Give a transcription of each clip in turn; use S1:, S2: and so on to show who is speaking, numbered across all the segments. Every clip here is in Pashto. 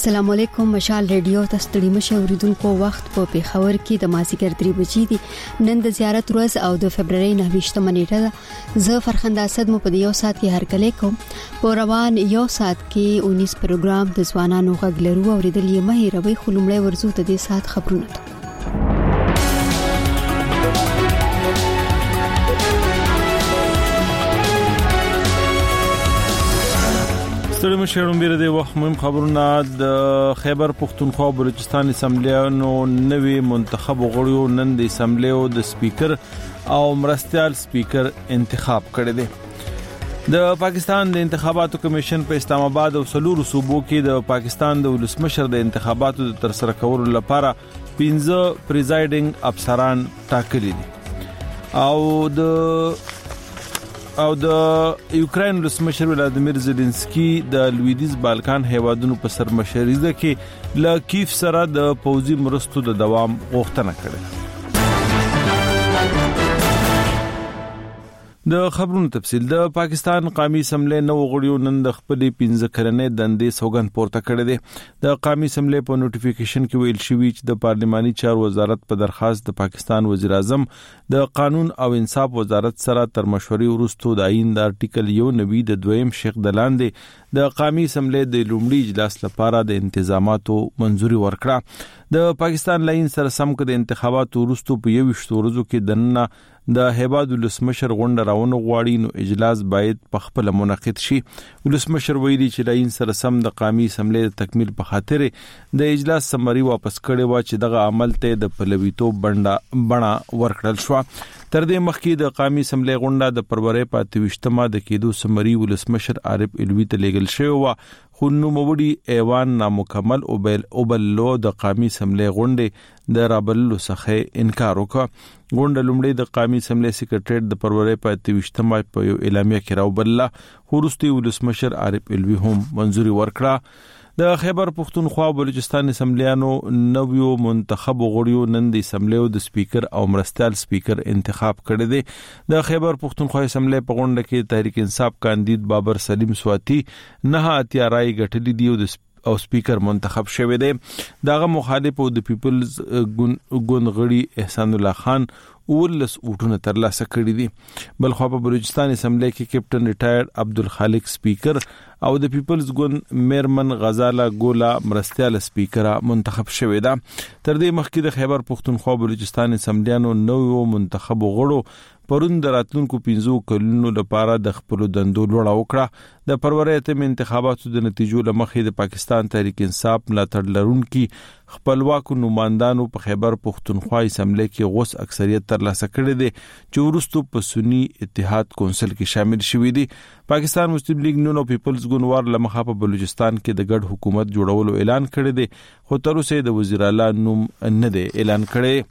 S1: السلام علیکم. مشال ریډیو ته ستړي مشه اوریدونکو وخت په پیښور کې د مازیګر 3 بجې دي. نن د زیارت ورځ او د فبرवरी 9 نیټه ده. زه فرخنده اسد مو په یو ساعت کې هرکلی کوم. په روان یو ساعت کې 19 پروګرام د ځوانانو غږ لرو اوریدل یې مه هیروئ. خو لومړی ورزو ته د ساعت خبرونه.
S2: ستړي مشرون بیره د وخت مهم خبرونه. د خیبر پختونخوا بلوچستان اسمبلیانو نوی منتخب غړیو نن د اسمبلی او د سپیکر او مرستیال سپیکر انتخاب کړي دي. د پاکستان د انتخاباتو کمیشن په اسلام آباد او سلور صوبو کې د پاکستان د ولسمشر د انتخاباتو د ترسره کولو لپاره 15 پریزایډینګ افسران ټاکلي دي. او د یوکرين ولسمشر ولادیمیر زيلنسکي د لویدیز بالکان هیوادونو په سرمشريزه کې ل کیف سره د پوځي مرستو د دوام غوښتنه کړې. د خبرونو تفصیل. د پاکستان قومي اسمبلی نو غړیو نن د خپل 15 کلنې دندې سوګند پورته کړې دي. د قومي اسمبلی په نوټیفیکیشن کې ویل شوی چې د پارلماني چارو وزارت په درخواست د پاکستان وزیر اعظم د قانون او انصاف وزارت سره تر مشورې وروسته د آئین د ارټیکل 9 د دویم شق د لاندې د قومي اسمبلی د لومړي اجلاس لپاره د انتظاماتو منځوري ورکړه. د پاکستان لاین سره سم کې د انتخاباتو وروسته په 21 ورځو کې دنه د هیواد ولسمشر غونډه راونه غواړي نو اجلاس باید په خپل منعقد شي. ولسمشر ویلي چې لاین سره سم د قومي اسمبلی د تکمیل په خاطر د اجلاس سمري واپس کړي و چې دغه عمل ته د پلویتو بڼه ورکړل شو. تر دې مخکې د قومي اسمبلی غونډه د فروری په 28مه د کېدو سمري ولسمشر عارف الوی ته لیږل شوی و. خو نو موړي ایوان نامکمل او بللو د قومي اسمبلی غونډه د رابللو څخه انکار وکړ. غونډه لومړی د قومي اسمبلی سیکریټریټ د فروری په 28مه په یو اعلامیه کې راوبلله. وروسته ولسمشر عارف الوی هم منځوري ورکړه. د خیبر پختونخوا بلوچستان اسمبلیانو نویو منتخب غړیو نن د اسمبلی او د سپیکر او مرستیال سپیکر انتخاب کړي دي. د خیبر پختونخوا اسمبلی په غونډه کې تحریک انصاف کاندید بابر سلیم سواتی 9 رای ګټلې دي او سپیکر منتخب شوی دی. دغه مخالف او د پیپلز ګوند غړي احسان الله خان ولس اوټونه ترلاسه کړی دي. بلخو په بلوچستان اسمبلی کې کیپټن ریټایرډ عبدالخالق سپیکر او د پیپلز ګوند میرمن غزاله ګولا مرستیال سپیکر منتخب شوی دا. تر دې مخکې د خیبر پختونخوا بلوچستان اسمبلیانو نوو منتخب غړو پرون د راتلونکو 15 کلونو لپاره د خپل دندو لوړه وکړه. د فروری اتم انتخاباتو د نتیجو لمخې د پاکستان تحریک انصاف ملاتړ لرونکي خپلواکو نمائندانو په خیبر پختونخوا اسمبلی کې غوث اکثریت ترلاسه کړی دی چې وروسته په سنی اتحاد کونسل کې شامل شوی دی. پاکستان مسلم لیگ نون او پیپلز ګوند ور لمخه په بلوچستان کې د ګډ حکومت جوړولو اعلان کړی دی خو تر اوسه د وزیر اعلی نوم نه دی اعلان کړی.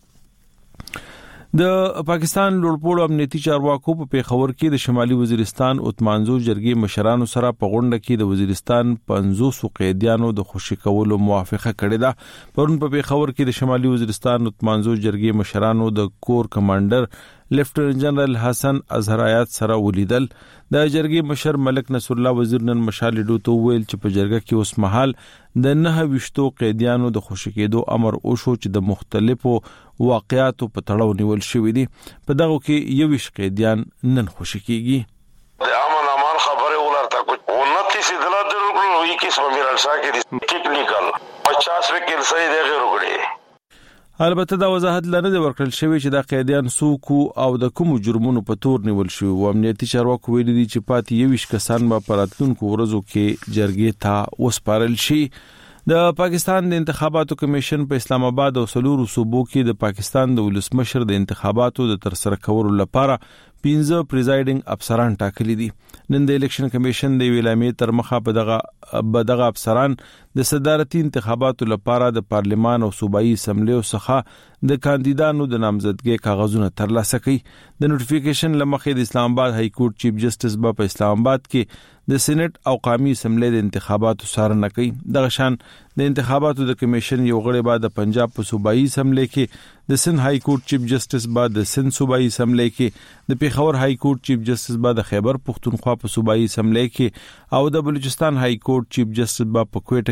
S2: د پاکستان لوړپوړو امنیتي چارواکو په پیښور کې د شمالي وزیرستان اتمانزو جرګې مشرانو سره په غونډه کې د وزیرستان 500 قیدیانو د خوشی کولو موافقه کړې ده. پرون په پیښور کې د شمالي وزیرستان اتمانزو جرګې مشرانو د کور کمانډر لیفټیننټ جنرال حسن اظهرایات سره ولیدل. د جرګې مشر ملک نصر الله وزیر نن مشال ډوته ویل چې په جرګه کې اوس مهال د 9 قیدیانو د خوشی کېدو امر وشو چې د مختلفو واقعاتو په تړاو نیول شوې دي. په دغه کې 21 قیدیان نن خوشی کېږي.
S3: د امن امان خبره ولرته کو 29 اطلاع درکړو یی کیس په میرالشا کې ټیکنیکل 50 وکیل صحیح دی غیر وګړي.
S2: البته دا وضاحت لري ورکړل شوی چې د قیدیان سوکو او د کوم جرمونو په تور نیول شو. امنیتي چارواکو ویلي دي چې پاتې 21 کسان به په راتلونکو ورځو کې جرګې ته وسپارل شي. د پاکستان د انتخاباتو کمیشن په اسلام آباد او سلور صوبو کې د پاکستان د ولسمشر د انتخاباتو د ترسره کولو لپاره 15 پریزایډینګ افسران ټاکلي دي. نن د الیکشن کمیشن د ویلامې تر مخه په دغه افسران د صدارتي انتخاباتو لپاره د پارلمان او صوبایي اسمبلیو څخه د کاندیدانو د نامزدګۍ کاغذونه ترلاسه کړي. د نوټیفیکیشن لمخې د اسلام آباد های کورټ چیف جسټس په اسلام آباد کې د سېنات او قومي اسمبلی د انتخاباتو څارنه کوي. دغه شان د انتخاباتو د کمیشن یو غړی بعد د پنجاب په صوبایي اسمبلی کې د سند های کورټ چیف جسټس بعد د سند صوبایي اسمبلی کې د پیښور های کورټ چیف جسټس بعد د خیبر پختونخوا په صوبایي اسمبلی کې او د بلوچستان های کورټ چیف جسټس بعد په کوټه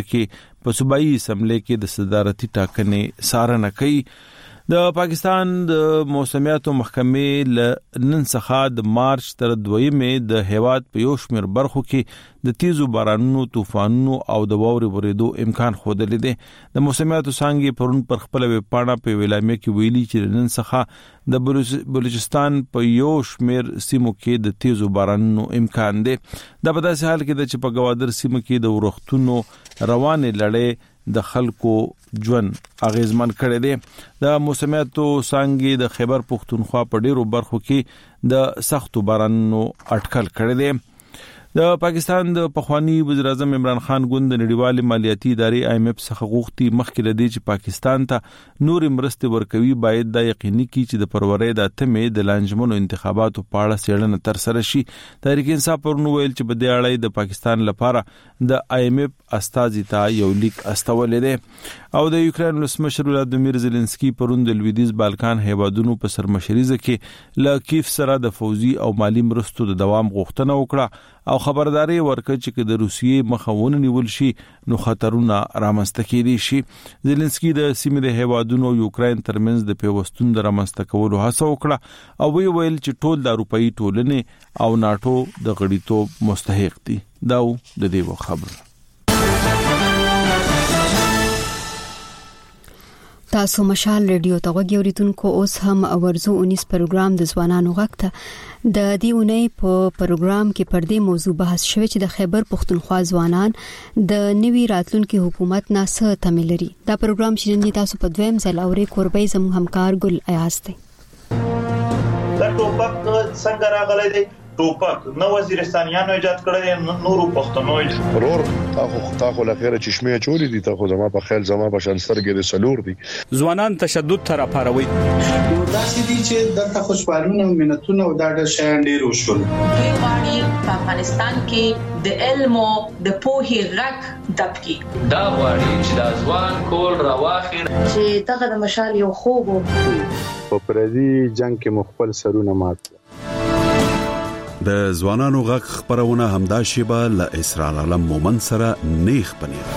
S2: کې په صوبایي اسمبلی کې د صدارتي ټاکنې څارنه کوي. د پاکستان د موسمیاتو محکمې له نن څخه د مارچ تر 2 د هیواد په یو شمېر برخو کې د تیزو بارانونو، طوفانونو او د واورې ورېدو امکان ښودلی دی. د موسمیاتو څانګې پرون پر خپل ویبپاڼه په اعلامیه کې ویلي چې نن څخه د بلوچستان په یو شمېر سیمو کې د تیزو بارانونو امکان دی. دا په داسې حال کې ده چې په ګوادر سیمه کې د ورښتونو روانې لړۍ د خلکو ژوند اغیزمن کړی دی. د موسمیاتو څانګې د خیبر پښتونخوا په ډیرو برخو کې د سختو بارانونو اټکل کړی دی. د پاکستان د پخوانی وزیر اعظم عمران خان ګوند د نړیوال مالیاتي ادارې IMF څخه غوښتي مخکې لدی چې پاکستان ته نور مرستې ورکوي باید دا یقیني کړي چې د فروری د 8 د لانجمنو انتخاباتو په اړه څېړنه تر سره شي. تحریک انصاف پرون ویل چې په دې اړه د پاکستان لپاره د IMF استازي ته یو لیک استولې ده. او د یوکرين ولسمشر ولادیمیر زيلنسکي پرون د لویدیز بالکان هیوادونو په سرمشريزه کې له کیف سره د فوزي او مالی مرستو د دوام غوښتنه وکړه او خبرداري ورکړه چې د روسیې مخاونه نیول شي نو خطرونه رامنځته کېدي شي. زيلنسکي د سیمې د هیوادونو یوکرين ترمنځ د پیوستون د رامنځته کولو هڅه وکړه او ویل چې ټول د اروپאי ټولنې او ناتو د غړیتوب مستحق دي. دا د دې خبر.
S1: تاسو مشال ریډیو ته وګورئ. اوس هم ورزو 19 پروګرام د ځوانانو غږ ته د دې اونۍ په پروګرام کې پر دې موضوع بحث شوی چې د خیبر پښتونخوا ځوانان د نوي راتلونکي حکومت نه څه تمه لري. دا پروګرام چې تاسو په دویم ځل اورئ کوربې زموږ همکار ګل ایاز دی.
S4: دا ټوپک څنګه راغلی دی؟ ټوپک نو وزیرستانیانو ایجاد کړی، نورو پښتنو
S5: ورور تاخو لخيره چشمه چولې دي، تاخو زما په خیال زما په شانسترګې د سلور دي.
S6: ځوانان تشدد تر اپاروي
S7: داسې دي چې دغه خوشبالونه منتونه او دا د شیان ډیر وشول.
S8: دوی غواړي په افغانستان کې د علم او د پوهې غږ دبکي.
S9: دا غواړي چې د ځوان کول راواخي
S8: چې دغه د مشال یو خوب
S10: په پردي جنگ کې مخبل سرونه مات.
S11: د ځوانانو غږ خبرونه همدا شیبه ل اسرار علم مومن سره نیخ پنیر.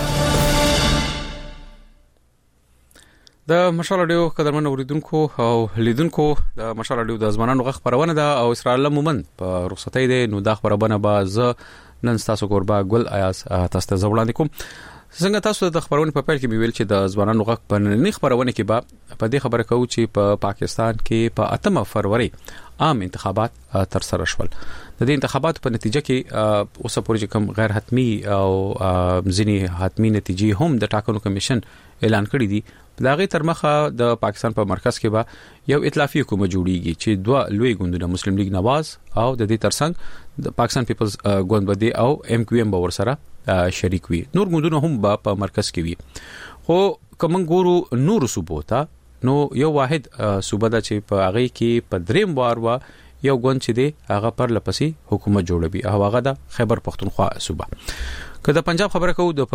S6: د مشال اډیو قدرمن اوریدونکو او لیدونکو د مشال اډیو د ځوانانو غږ خبرونه ده او اسرار علم مومن په رخصتۍ ده. نو دا خبرونه به ز نن تاسو قربا ګل ایاس تاسو ته وړاندې کوم. څنګه تاسو د خبرونه په پیل کې ویل چې د ځوانانو غږ په نن خبرونه کې په دې خبره کوي چې په پاکستان کې په 8 فروری عام انتخابات تر سره شول. د دې انتخاباتو په نتیجه کې اوس پورې کوم غیر حتمی او ځینی حتمی نتیجې هم د ټاکنو کمیشن اعلان کړی دي. دا غي تر مخه د پاکستان په مرکز کې به یو ائتلافي حکومت جوړیږي چې دوه لوی ګوندونه مسلم لیگ نواز او د دې ترڅنګ د پاکستان پیپلز ګوند بده او MQM به ورسره شریک وي. نور ګوندونه هم په مرکز کې وي. خو کوم ګورو نور صوبوتا نو یو واحد صوبه ده چې په هغه کې په دریم وار وا یو ګوند چې دی هغه پر لپسې حکومت جوړوي او هغه د خیبر پښتونخوا صوبه. که د پنجاب خبره کوو د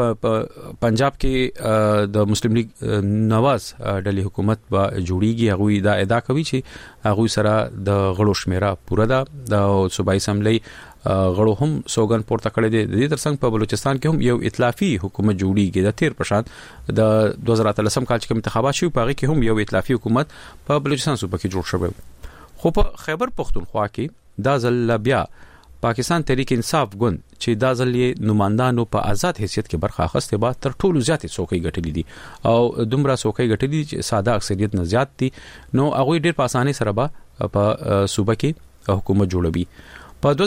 S6: پنجاب کې د مسلم لیگ نواز ډلې حکومت به جوړیږي. هغه دا ادعا کوي چې هغه سره د غړو شمیره پوره ده. د صوبایي اسمبلی غړو هم سوګن پورته کړی دی. د دې ترڅنګ په بلوچستان کې هم یو ائتلافي حکومت جوړیږي. د تیر پرشان د 2013 کال کې انتخابات شوي په هغه کې هم یو ائتلافي حکومت په بلوچستان صوبه کې جوړ شوی. خو په خیبر پښتونخوا کې دا ځل بیا پاکستان تحریک انصاف ګوند چې دا ځل یې نمائندانو په آزاد حیثیت کې برخه اخیسته به تر ټولو زیاتې څوکۍ ګټلې دي او دومره څوکۍ ګټلې چې ساده اکثریت نه زیات دي. نو هغه ډیر په اسانۍ سره به په صوبه کې حکومت جوړوي. په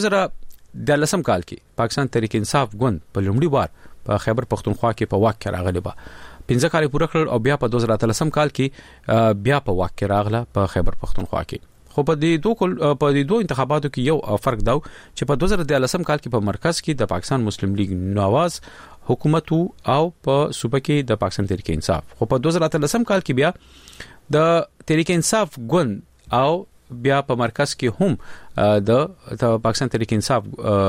S6: 2013 کال کې پاکستان تحریک انصاف ګوند په لومړي وار په خیبر پښتونخوا کې په واک کې راغلی به 15 کال پوره کړ او بیا په 2013 کال کې بیا په واک کې راغله په خیبر پښتونخوا کې. خو په دې دوه انتخاباتو کې یو فرق دا چې په 2013 کال کې په مرکز کې د پاکستان مسلم لیگ نواز حکومت او په صوبه کې د پاکستان تحریک انصاف. خو په 2013 کال کې بیا د تحریک انصاف ګوند او بیا په مرکز کې هم د پاکستان تحریک انصاف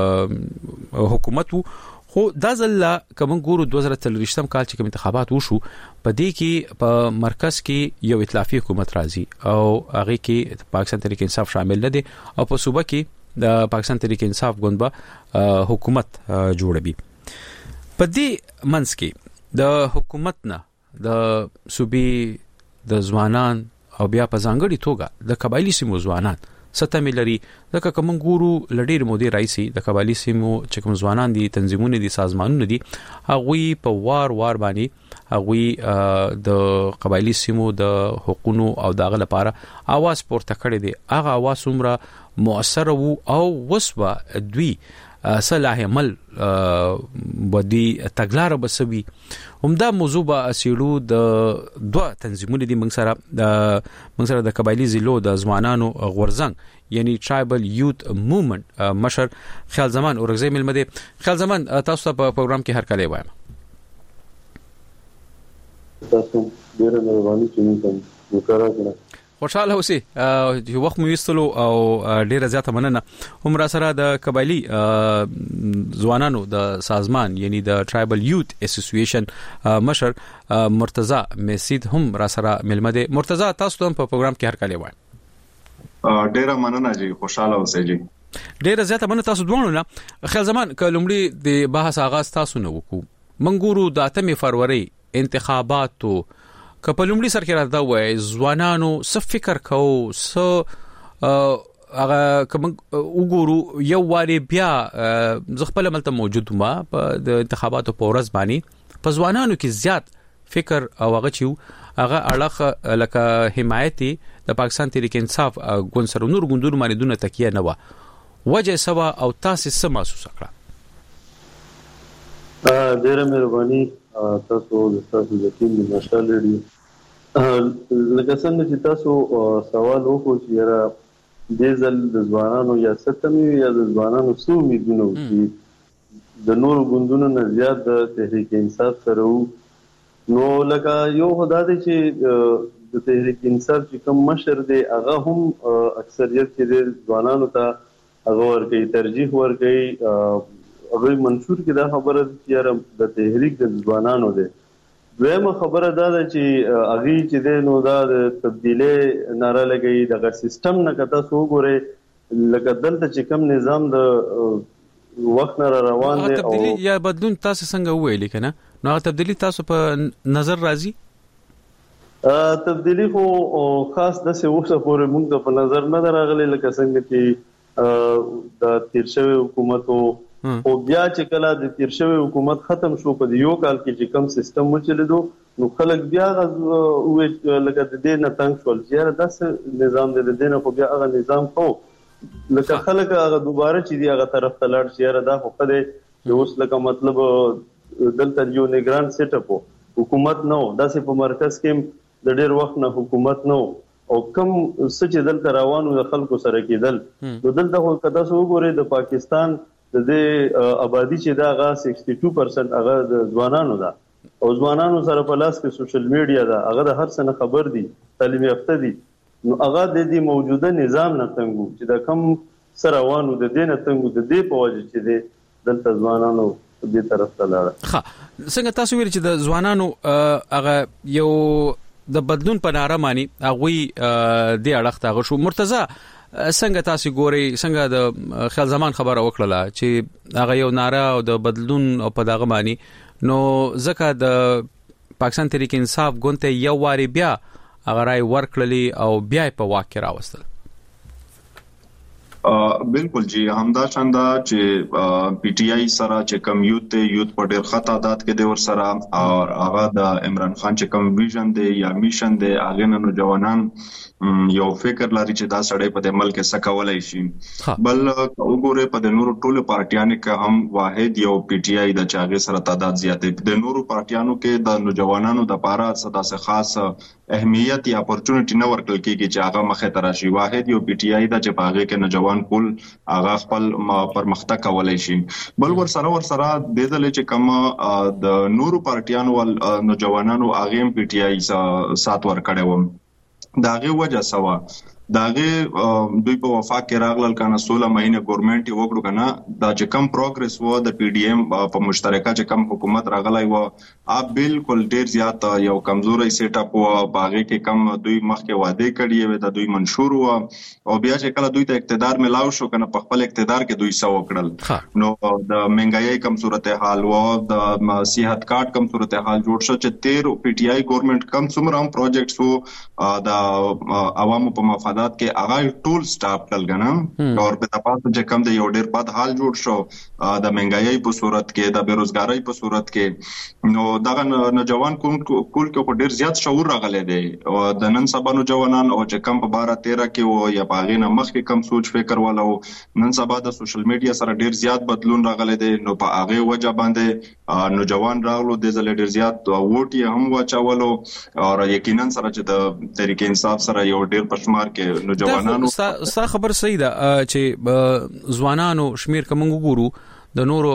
S6: حکومت. خو دا ځل کوم ګورو 2023 کال چې کوم انتخابات وشو په دې کې په مرکز کې یو ائتلافي حکومت راځي او هغه کې پاکستان تحریک انصاف شامل نه دي او په صوبه کې د پاکستان تحریک انصاف ګوند به حکومت جوړوي. په دې منځ کې د حکومت نه د صوبې د ځوانان او بیا په ځانګړي توګه د قبایلی سیمو ځوانان ستامي لري ځکه کوم ګورو لډیر مودي رئیسي د قبایلی سیمو چې کوم ځوانان دي تنظیمونه دي سازمانونه دي هغه په وار باندې هغه د قبایلی سیمو د حقوقو او دغه لپاره आवाज پورته کړی دي هغه आवाज عمره مؤثر وو او وسوه دوی صلاح عمل بدی تګلار بسوي همدا موضوع به اسیړو د دوه تنظیمونه دي موږ سره د قبایلی ضلعو د ځوانانو غورزنګ یعنی ټرایبل یوت موومنت مشر خیال زمان اورغزی ملمده خیال زمان تاسو ته په پروګرام کې هر کله وایم
S10: تاسو ډیره مهرباني کوئ وکړه
S6: خوشاله اوسئ چې وخت مو وستلو او ډیره زیاته مننه هم را سره د قبایلی ځوانانو د سازمان یعنی د ټرایبل یوت اسوسییشن مشر مرتضی مسید هم را سره ملمده مرتضی تاسو ته په پروګرام کې هر کله وایم
S12: ډیره مننه جی خوشاله اوسئ جی
S6: ډیره زیاته مننه تاسو دوه نه خیال زمان کلمړي د بحث آغاز تاسو نه وکړو منګورو د 8 فروری انتخاباتو کپلومړي سر کې راځي وای ځوانانو څه فکر کوو هغه کوم وګورو یو واري بیا زغپل ملته موجود ما په د انتخاباتو په ورځ باندې په ځوانانو کې زیات فکر او هغه چې هغه اړه لکه حمایتي د پاکستان تحریک انصاف ګوند سره نور ګوندونو باندې دونه تکیه نه و وجه سوا او تاسو څه محسوس کړه
S10: ډیره مهرباني تاسو د ټیم د مشال لري لکه څنګه چې تاسو سوال وکړو چې را د ځل د ځوانانو یا ستمي یا د ځوانانو څو امیدونه چې د نور ګوندونو نه زیات د تحریک انصاف سره نو لکه یو خدای دې چې د تحریک انصاف چې کوم مشر دی هغه هم اکثریت کې د ځوانانو ته هغه ورکړي ترجیح ورکړي هغه منشور کې دا خبره چې د تحریک د ځوانانو دی دویمه خبره دا ده چې هغه چې د نو دا تبدیلی ناره لګي دغه سیستم نه کته سو ګوره لکه دلته چې کوم نظام د وخت نه روان دی او
S6: تبدیلی یا بدلون تاسو څنګه ویل کنه نو تبدیلی تاسو په نظر راځي
S10: تبدیلی خو خاص د څه وخت پورې موږ په نظر نه راغلي لکه څنګه چې د تیر شوی حکومت او بیا چې کله د تیر شوی حکومت ختم شو په یو کال کې چې کوم سیستم وچلیدو نو خلک بیا وې لکه د دې نه تنګ شول چې داسې نظام د دې نه خو بیا هغه نظام خو لکه خلک هغه دوباره چې دی هغه طرف ته لاړ شي دا خو خدای چې اوس لکه مطلب دلته یو نگران سیټ اپ حکومت نو داسې په مرکز کې د ډېر وخت نه حکومت نو او کم چې دلته روانو د خلکو سره کېدل نو دلته خو کدا سو وګورئ د پاکستان د آبادی چې دا هغه 62% هغه د ځوانانو ده او ځوانانو سره په لاس کې سوشل میډیا ده هغه د هر څه خبر دي تعلیم یافته دي نو هغه د دې موجوده نظام نه تنګو چې دا کم سره روانو د دې نه تنګو د دې په وجه چې دلته ځوانانو دې طرف ته لاړ
S6: ها څنګه تاسو ویل چې د ځوانانو هغه یو د بدلون په ناره مانی هغه دې اړخ ته شو مرتضی څنګه تاسو ګوري څنګه د خیال زمان خبره وکړه چې هغه یو ناره او د بدلون او په دغه معنی نو ځکه د پاکستان تحریک انصاف ګونته یو واری بیا هغه راي ورکړلی او بیا په واقع راوستل
S12: بالکل جی همدا چاندا چې پی ټی آی سره چې کم یوت په ډېر خطا عادت کې د ور سره او هغه د عمران خان چې کم ویژن دی یا میشن دی هغه نو جوانان یو فکر لري چې دا سړی په عمل کې سکولای شي بل وګوره په د نورو ټولو پارټیانو کې هم واحد یو پی ټی آی د چاغه سره تعداد زیاتې د نورو پارټیانو کې د نوجوانانو د پاره څه خاص اهمیت یا اپورچونټی نه ورکړل کېږي چې هغه مخه تر شي واحد یو پی ټی آی د چې پاغه کې نوجوان کول هغه خپل پرمختګ کولای شي بل ور سره د دې چې کوم د نورو پارټیانو ول نوجوانانو هغه پی ټی آی سات ور کړو داغه وجه سوا داغه دوی په وفاق کې راغلل کنه 16 مهینه ګورنمنت یې وکړو کنه دا چې کم پروګرس و د پی ډی ایم په مشترکه چې کم حکومت راغلی و بالکل ډیر زیات یو کمزوري سیټ اپ و باغې کې کم دوی مخکې وعده کړی و د دوی منشور و او بیا چې کله دوی ته اقتدار ملاو شو کنه په خپل اقتدار کې دوی سو وکړل نو د مهنګای کم صورتحال و د صحت کارت کم صورتحال جوړ شو چې 13 پی ټی آی ګورنمنت کم څومره هم پروجیکټس وو د عوامو په مفادات کې هغه ټول سټاپ کړل غنم او په تاسو چې کم د یو ډیر بد حال جوړ شو د مهنګای په صورت کې د بیروزګاری په صورت کې نو دغه نوجوان کول کې ډیر زیات شعور راغلی دی او د نن سبا نوجوانان او چې کم په 12-13 کې و یا باغینه مخکې کم سوچ فکر ولو نن سبا د سوشل میډیا سره ډیر زیات بدلون راغلی دی نو په هغه وجه باندې نوجوان راغلو د زل ډیر زیات ووټ یې هم واچولو او یقینا سره چې د تحریک انصاف سره یو ډیر پښمار کې نوجوانانو
S6: ستا خبر صحیح ده چې ځوانانو شمیر کوم وګورو د نورو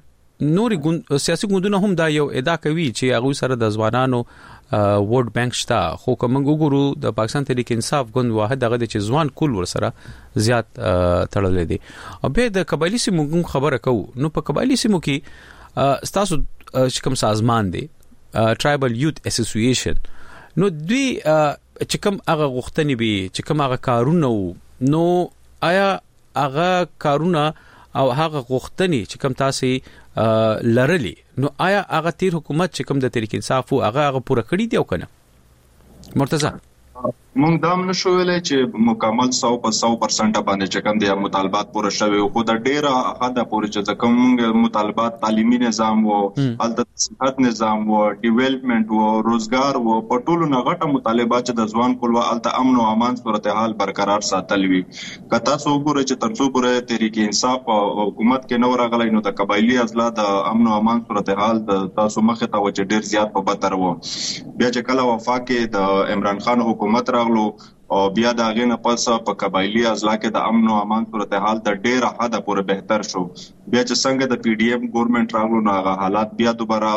S6: نوري سیاسي ګوندونه هم دا یو ادعا کوي چې هغه سره د ځوانانو ووټ بانک شته خو کوم وګورو د پاکستان تحریک انصاف ګوند واحد دغه چې ځوان کول ور سره زیات تړلې دي او به د قبایلی سیمو خبره کوو نو په قبایلی سیمو کې تاسو چې کوم سازمان دی ټرایبل یوت اسوسییشن نو دوی چې کوم هغه غوښتنې به چې کوم هغه کارونه نو آیا هغه کارونه او هغه غوښتنې چې کوم تاسو لرلي نو آیا هغه تیر حکومت چې کوم د تحریک انصاف او هغه پوره کړی دی او کنه مرتضی
S12: مونږ دا نشو ویلای چې مکمل 100% باندې چې کوم دي مطالبات پوره شوي او د ډیره حدا پوره چې کوم مطالبات تعلیمي نظام او الته صحت نظام او ډیولپمنٹ او روزګار او په ټولو نغټه مطالبات چې د ځوان کول الته امن او امان صورتحال برقرار ساتل وي کته سو ګوره چې ترڅو پوره تحریک انصاف او حکومت کې نو راغلی نو د قبایلی اضلاع د امن او امان صورتحال د تاسو مخه ته و چې ډیر زیات په بدتر وو بیا چې کله وفاق کې د عمران خان حکومت راغلو او بیا دا غینه پس په قبایلی اضلاع کې د امن او امان صورتحال د ډیره حد پورې بهتر شو بیا چې څنګه د پی ډی ایم ګورنمنت راغلو نو هغه حالات بیا دوباره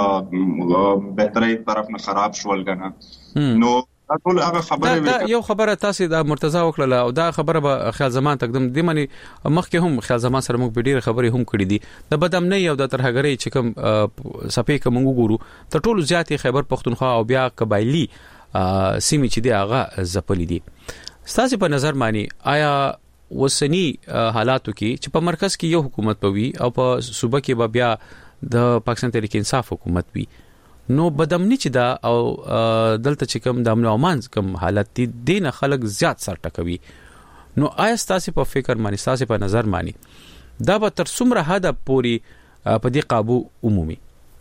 S12: بهتري طرف نه خراب شول غنه نو ټول هغه خبره
S6: یو خبره تاسو د مرتضی وکړه او دا خبره به خیال زمان تقدم دی منی مخکې هم خیال زمان سره موږ ډیره خبرې هم کړې دي د بدامنۍ او د ترهګرۍ چې کوم سپې کوم وګورو ته ټول زیاتې خیبر پختونخوا او بیا قبایلی سیمې چې دی هغه زپلې دي ستاسو په نظر مانی آیا وسنی حالاتو کې چې په مرکز کې یو حکومت پوي او په صوبه کې بیا د پاکستان تحریک انصاف حکومت وي نو بدامنی چې دا او دلته چې کوم د امن او امان کوم حالت دي دین خلک زیات سر ټکوي نو آیا ستاسو په فکر مانی ستاسو په نظر مانی دا به تر څومره حد پورې په دې قابو عمومي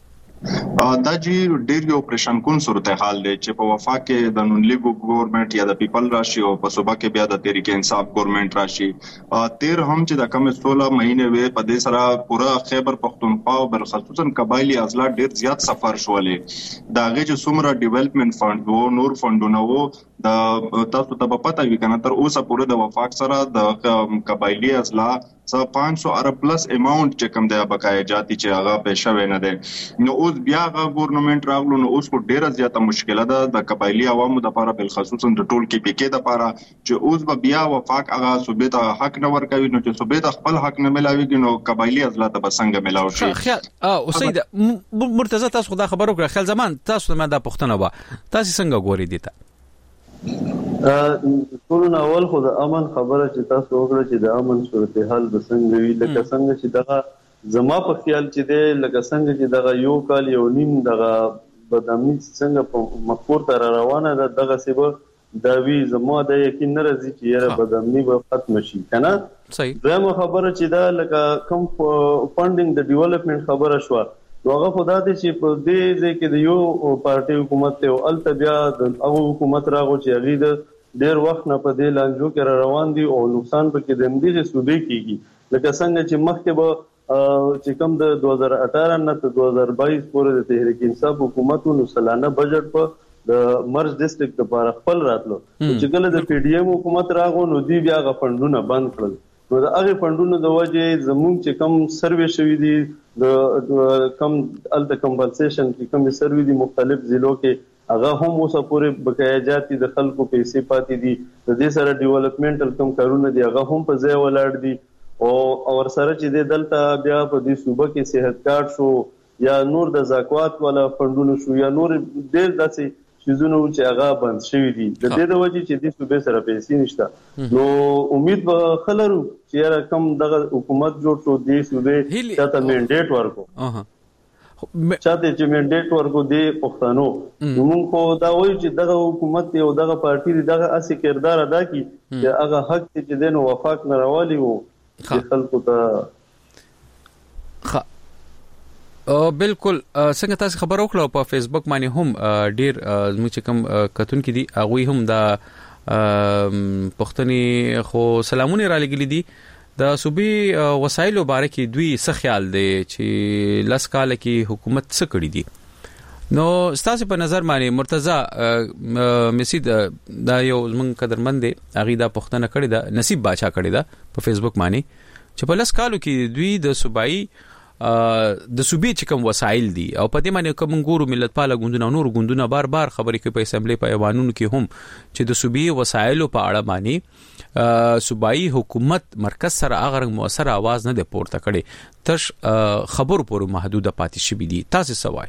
S12: دا چې ډیر یو پریشان کون صورتحال دی چې په وفاق کې د نون لیګ ګورنمنت یا د پیپل راشي او په صوبه کې بیا د تحریک انصاف ګورنمنت راشي تیر هم چې د کم 16 مهینه وې په دې سره پورا خیبر پختونخوا او بالخصوصا قبایلی اضلاع ډیر زیات سفر شولې دا غي چې څومره ډیولپمنٹ فند وو نور فندونه وو د تاسو ته په پته وي کنه تر اوسه پورې د وفاق سره د قبایلی اضلاع 500 ارب پلس اماونت چې کوم د بقای جاتی چې هغه پېښه ونه ده نو اوس بیا غو ګورنمنت راغلو نو اوس کو ډیره زیاته مشکله ده د قبایلی عوامو د لپاره بل خصوصا د ټول کې پی کې د لپاره چې اوس به بیا وفاق هغه صوبې ته حق نه ورکوي نو چې صوبې ته خپل حق نه ملاويږي نو قبایلی اضلاع ته بسنګ ملاو شي
S6: او سید مرتضی تاسو خدا خبر وکړه خل زمان تاسو ما د پښتنه و تاسو څنګه ګوري دي ته
S10: ټول اول خو د امن خبره چې تاسو وکړه چې د امن صورتحال بسنګ وی لکه څنګه چې دغه زما په خیال چې د لکه څنګه چې دغه یو کال یو نیم دغه بدامنی څنګه په مخور تر روانه ده دغه سبب دا وی زما د یقین نه راځي چې یاره بدامنی به ختم شي کنه
S6: صحیح
S10: زما خبره چې دا لکه کم فندینګ د ډیولپمنٹ خبره شو هغه خدای دې چې په دې ځای کې د یو پارټي حکومت ته او التبیا د هغه حکومت راغو چې هغه د ډیر وخت نه په دې لانجو کې روان دي او نقصان پکې د دې صوبې کېږي لکه څنګه چې مخکې به چې کوم د 2018 نه تر 2022 پورې د تحریک انصاف حکومتونو سلانه بجټ په د مرز ډیسټریکټ لپاره خپل راتلو چې کله د پی ډی ایم حکومت راغو نو دی بیا غ فندونه بند کړل نو د هغه فندونو د وجه زموږ چې کم سروې شوې دي د کم ال د کمپنسیشن کې کم سروې دي مختلف ضلعو کې هغه هم اوسه پورې بقایا جاتي د خلکو پیسې پاتې دي. د دې سره ډیولپمنټل کم کارونه دي هغه هم په ځای ولاړ دي او سره چې د دلته بیا په دې صوبه کې صحت کارت شو یا نور د زکوات ولا فندونو شو یا نور ډېر داسې چیزونه چې هغه بند شوي دي. د دې د وجې چې د صوبې سره پیسې نشته نو امید به خلرو چې کم دغه حکومت جوړ شو د صوبې چاته منډیټ ورکو چاته چې منډیټ ورکو د پښتنو موږ خو دا وایو چې دغه حکومت او دغه پارټي دغه اسی کردار ادا کی چې هغه حق چې دین وفاق نه راوالي وو خلکو ته.
S6: بالکل څنګه تاسو خبر وکړو په فیسبوک باندې هم ډیر موږ چې کوم کتون کې دي هغه هم دا پښتني خو سلامونه را لګلې دي د صوبې وسایلو باره کې دوی څه خیال دی چې لاس کال کې حکومت څه کړی دي. نو ستاسو په نظر باندې مرتضی مسید دا یو زمونږ قدرمن دی هغه دا پښتنه کړی دا نصیب باچا کړی دا په فیسبوک باندې چې په لاس کالو کې دوی د صوبایي د صوبې چې کوم وسایل دي او په دې باندې کوم ګورو ملت پاله ګوندونه نور ګوندونه بار خبرې کوي په اسمبلی په ایوانونو کې هم چې د صوبې وسایلو په اړه باندې صوبایي حکومت مرکز سره هغه رنګ موثر आवाज نه دی پورته کړي تش خبرو پورې محدود پاتې شوی دي. تاسو سوای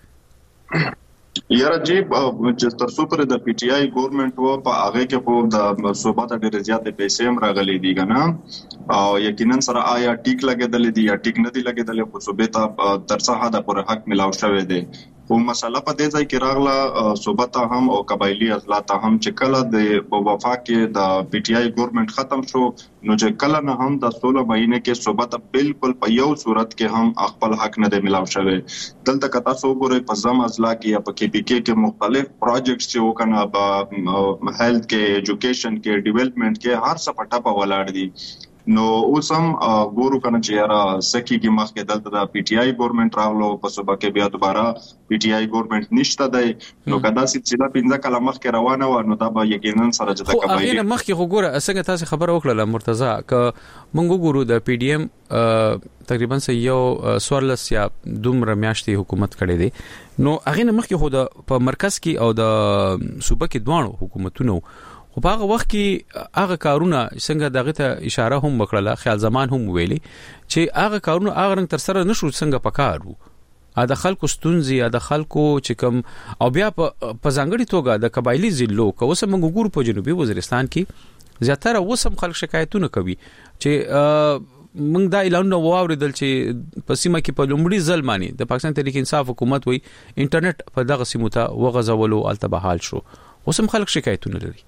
S12: یاره جی چې تر څو پر د پی ټی آی ګورنمنت و په هغه کې په د صوبه ته ډېر زیات پیسې هم راغلي دي کنه او یقینا سره آیا ټیک لګیدل دي یا ټیک نه دي لګیدل په صوبه ته تر څه حد پورې حق ملاو شوی دی. خو مسله په دې ځای کې راغله صوبه ته هم او قبایلی اضلاع ته هم چې کله د وفاق کې د پی ټی آی ګورنمنت ختم شو نو چې کله نه هم د 16 مهینه کې صوبه ته بالکل په یو صورت کې هم خپل حق نه دی ملاو شوی. دلته کتا سو ګورې په زم اضلاع کې یا په کې پی کې مختلف پروجیکټس چې وکنه په هیلث کې ایجوکیشن کې ډیولپمنٹ کې هر څه پټه په ولاړ دي. نو اوسم ګورو کنه چې یاره سکی کې مخکې دلته د پی ټی آی ګورنمنت راغلو په صوبه کې بیا دوباره پی ټی آی ګورنمنت نشته دی نو کدا چې دا 15 کاله مخکې روانه و نو دا به یقینا سره چې د قبایلی
S6: هغه مخکې خو ګوره څنګه تاسو خبر وکړه مرتضی ک مونږ ګورو د پی ډی ایم تقریبا یو سوارلس یا دومره میاشتې حکومت کړی دی نو هغه مخکې خو په مرکز کې او د صوبه کې دوه حکومتونو خو په هغه وخت کې هغه کارونه څنګه دغه ته اشاره هم وکړه خیال زمان هم ویلي چې هغه کارونه هغه رنګ تر سره نشو څنګه پکارو ا د خلکو ستونزې د خلکو چې کوم او بیا په ځانګړي توګه د قبایلی ضلعو کو وسه موږ ګورو په جنوبي وزیرستان کې زیاتره وسم خلک شکایتونه کوي چې موږ دا اعلان نو واوریدل چې په سیمه کې په لومړي ځل باندې د پاکستان تحریک انصاف حکومت وی انټرنیټ په دغه سیمه ته وغځولو التبحال شو وسم خلک شکایتونه لري.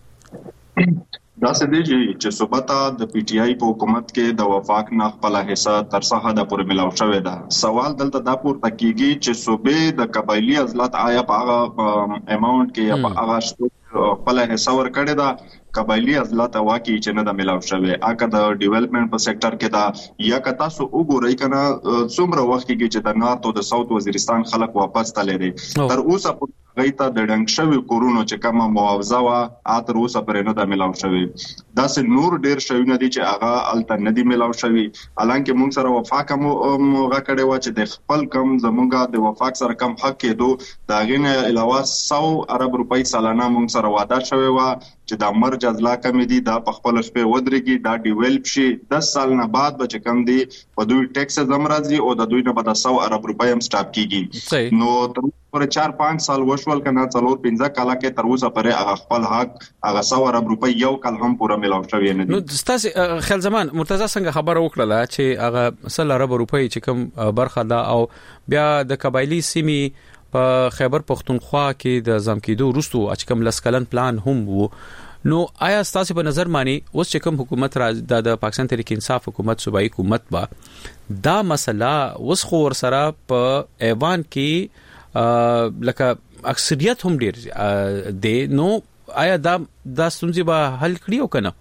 S12: دا څه دی چې صوبه ته د پی ټی آی په حکومت کې د وفاق نه خپل حصہ تر څه حد پورې ملاو شوی دا سوال دلته دا پورته کیږي چې صوبې د قبایلی اضلاع آیا په هغه اماونت کې یا په هغه خپل حصہ ورکړی دا قبایلی اضلاع ته واقعي چې نه د ملاو شوی اګه د ډیولپمنٹ په سېکټر کې دا یا کتا سو وګورئ کنه څومره وخت کې چې د نارت او د ساوث وزیرستان خلک واپس تللی دي تر اوسه غیته د ډنګ شوی کورونو چې کومه معاوضه وا اتر اوسه پرې نه د ملاو شوی دا سه نور ډیر شوی نه دي چې هغه الته نه دي ملاو شوی الانکه مونږ سره وفاق مو غا کړي و چې د خپل کم زمونږه د وفاق سره کم حق کېدو دا غینه علاوه 100 ارب روپۍ سالانه مونږ سره وعده شوی و چې د مرج اضلاع کم دي دا په خپل شپه ودرېږي دا ډیولپ شي 10 سال نه بعد به چې کم دي په دوی ټیکس زمرازي او د دوی نه به 100 ارب روپۍ هم سټاپ کیږي نو پر 4-5 سال وشول کنه څلور 15 کاله کې تر اوسه پرې هغه خپل حق هغه 100 ارب روپۍ یو کال هم پوره ملاو شوی نه دي.
S6: نو تاسو خیال زمان مرتضی څنګه خبر وکړه چې هغه 100 ارب روپۍ چې کوم برخه ده او بیا د قبایلی سیمې په خیبر پختونخوا کې د ځم کېدو وروسته چې کوم لسکلن پلان هم وو نو آیا تاسو په نظر مانی اوس چې کوم حکومت د پاکستان تحریک انصاف حکومت صوبایي حکومت با دا مسله اوس خو ور سره په ایوان کې لکه اکثریت هم ډیر دی نو آیا دا ستونزې به حل کړي او کنه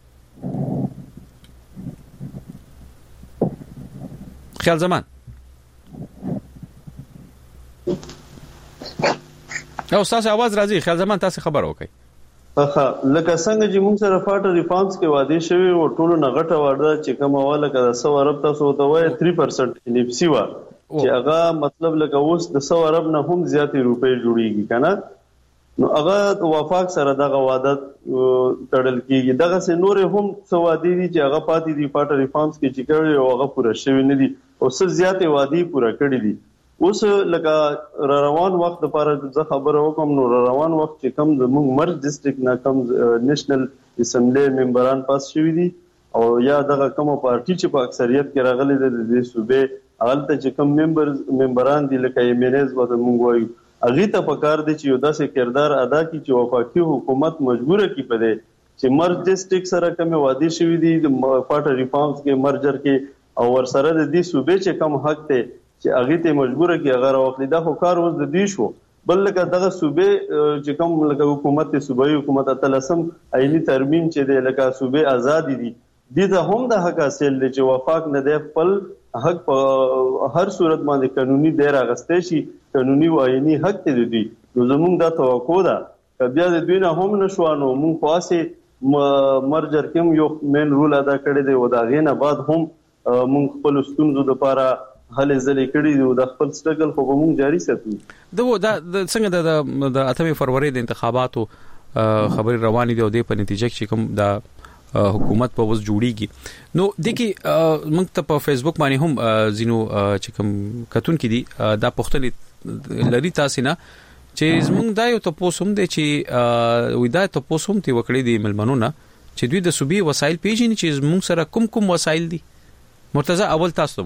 S6: خیال زمان او تاسو आवाज راځي خیال زمان تاسو خبر وکړئ
S10: لکه څنګه چې موږ سره فاټر ریفارمز کې وعده شوی او ټولو نغټه وعده چې کومه واله کده 100 ارب تاسو ته وای 3% انفسی و چې هغه مطلب لکه اوس د 100 ارب نه هم زیاتې روپۍ جوړیږي کنه نو هغه وفاق سره دغه وعده تړل کیږي دغه سه نور هم څه وادي دي چې هغه پاتې دي پاټ ریفارمز کې چې کړي او هغه پوره شوی نه دي او څه زیاتې وادي پوره کړی دي اوس لکه روان وخت لپاره زه خبره وکم نو روان وخت چې کم زموږ مرز ډیسټریکټ نه کم نېشنل اسمبلی ممبران پاس شوی دي او یا دغه کوم پارټي چې په اکثریت کې راغلي دي د صوبې هغه چې کم ممبران دي لکه ایمنز وته مونږ وایو هغه ته پکار دي چې یو داسې کردار ادا کړي چې وفاقي حکومت مجبوره کړي په دې چې مرز ډیسټریکټ سره کوم وادي شوی دي د پاټ ریفارمز کې مرجر کې او ورسره د دې صوبې چې کم حق ته چې هغه ته مجبوره کی هغه راوخلی دا خو کار اوس د دې شو بل لکه دغه صوبې چې کوم لکه حکومت صوبایي حکومت تلسم عیني ترمیم چې د لکه صوبې آزادي دي د هم د حق حاصل دي چې وفاق نه دی خپل حق په هر صورت باندې قانوني دیر اغستې شي قانوني و عیني حق ته دي نو زموږ د توقع ده بیا د دوی نه هم نشوانو مونږ خاصه مرجر کوم یو مین رول ادا کړی دی او دا غینه بعد هم مونږ خپل ستونزو لپاره هلې ځلې کړي دي د خپل سټرګل خو به مونږ جاري ساتو
S6: دا څنګه د 8 فروری د انتخاباتو خبري روانې دي او د په نتیجه کې کوم د حکومت په وس جوړیږي نو د کې موږ ته په فیسبوک باندې هم زینو چې کوم کتون کې دي دا پښتني لري تاسو نه چې زموږ دا یو تاسو هم دي چې وې دا تاسو هم تی وکړي دي ملمنونه چې دوی د صوبې وسایل پیژني چې زموږ سره کوم وسایل دي مرتضی اول تاسو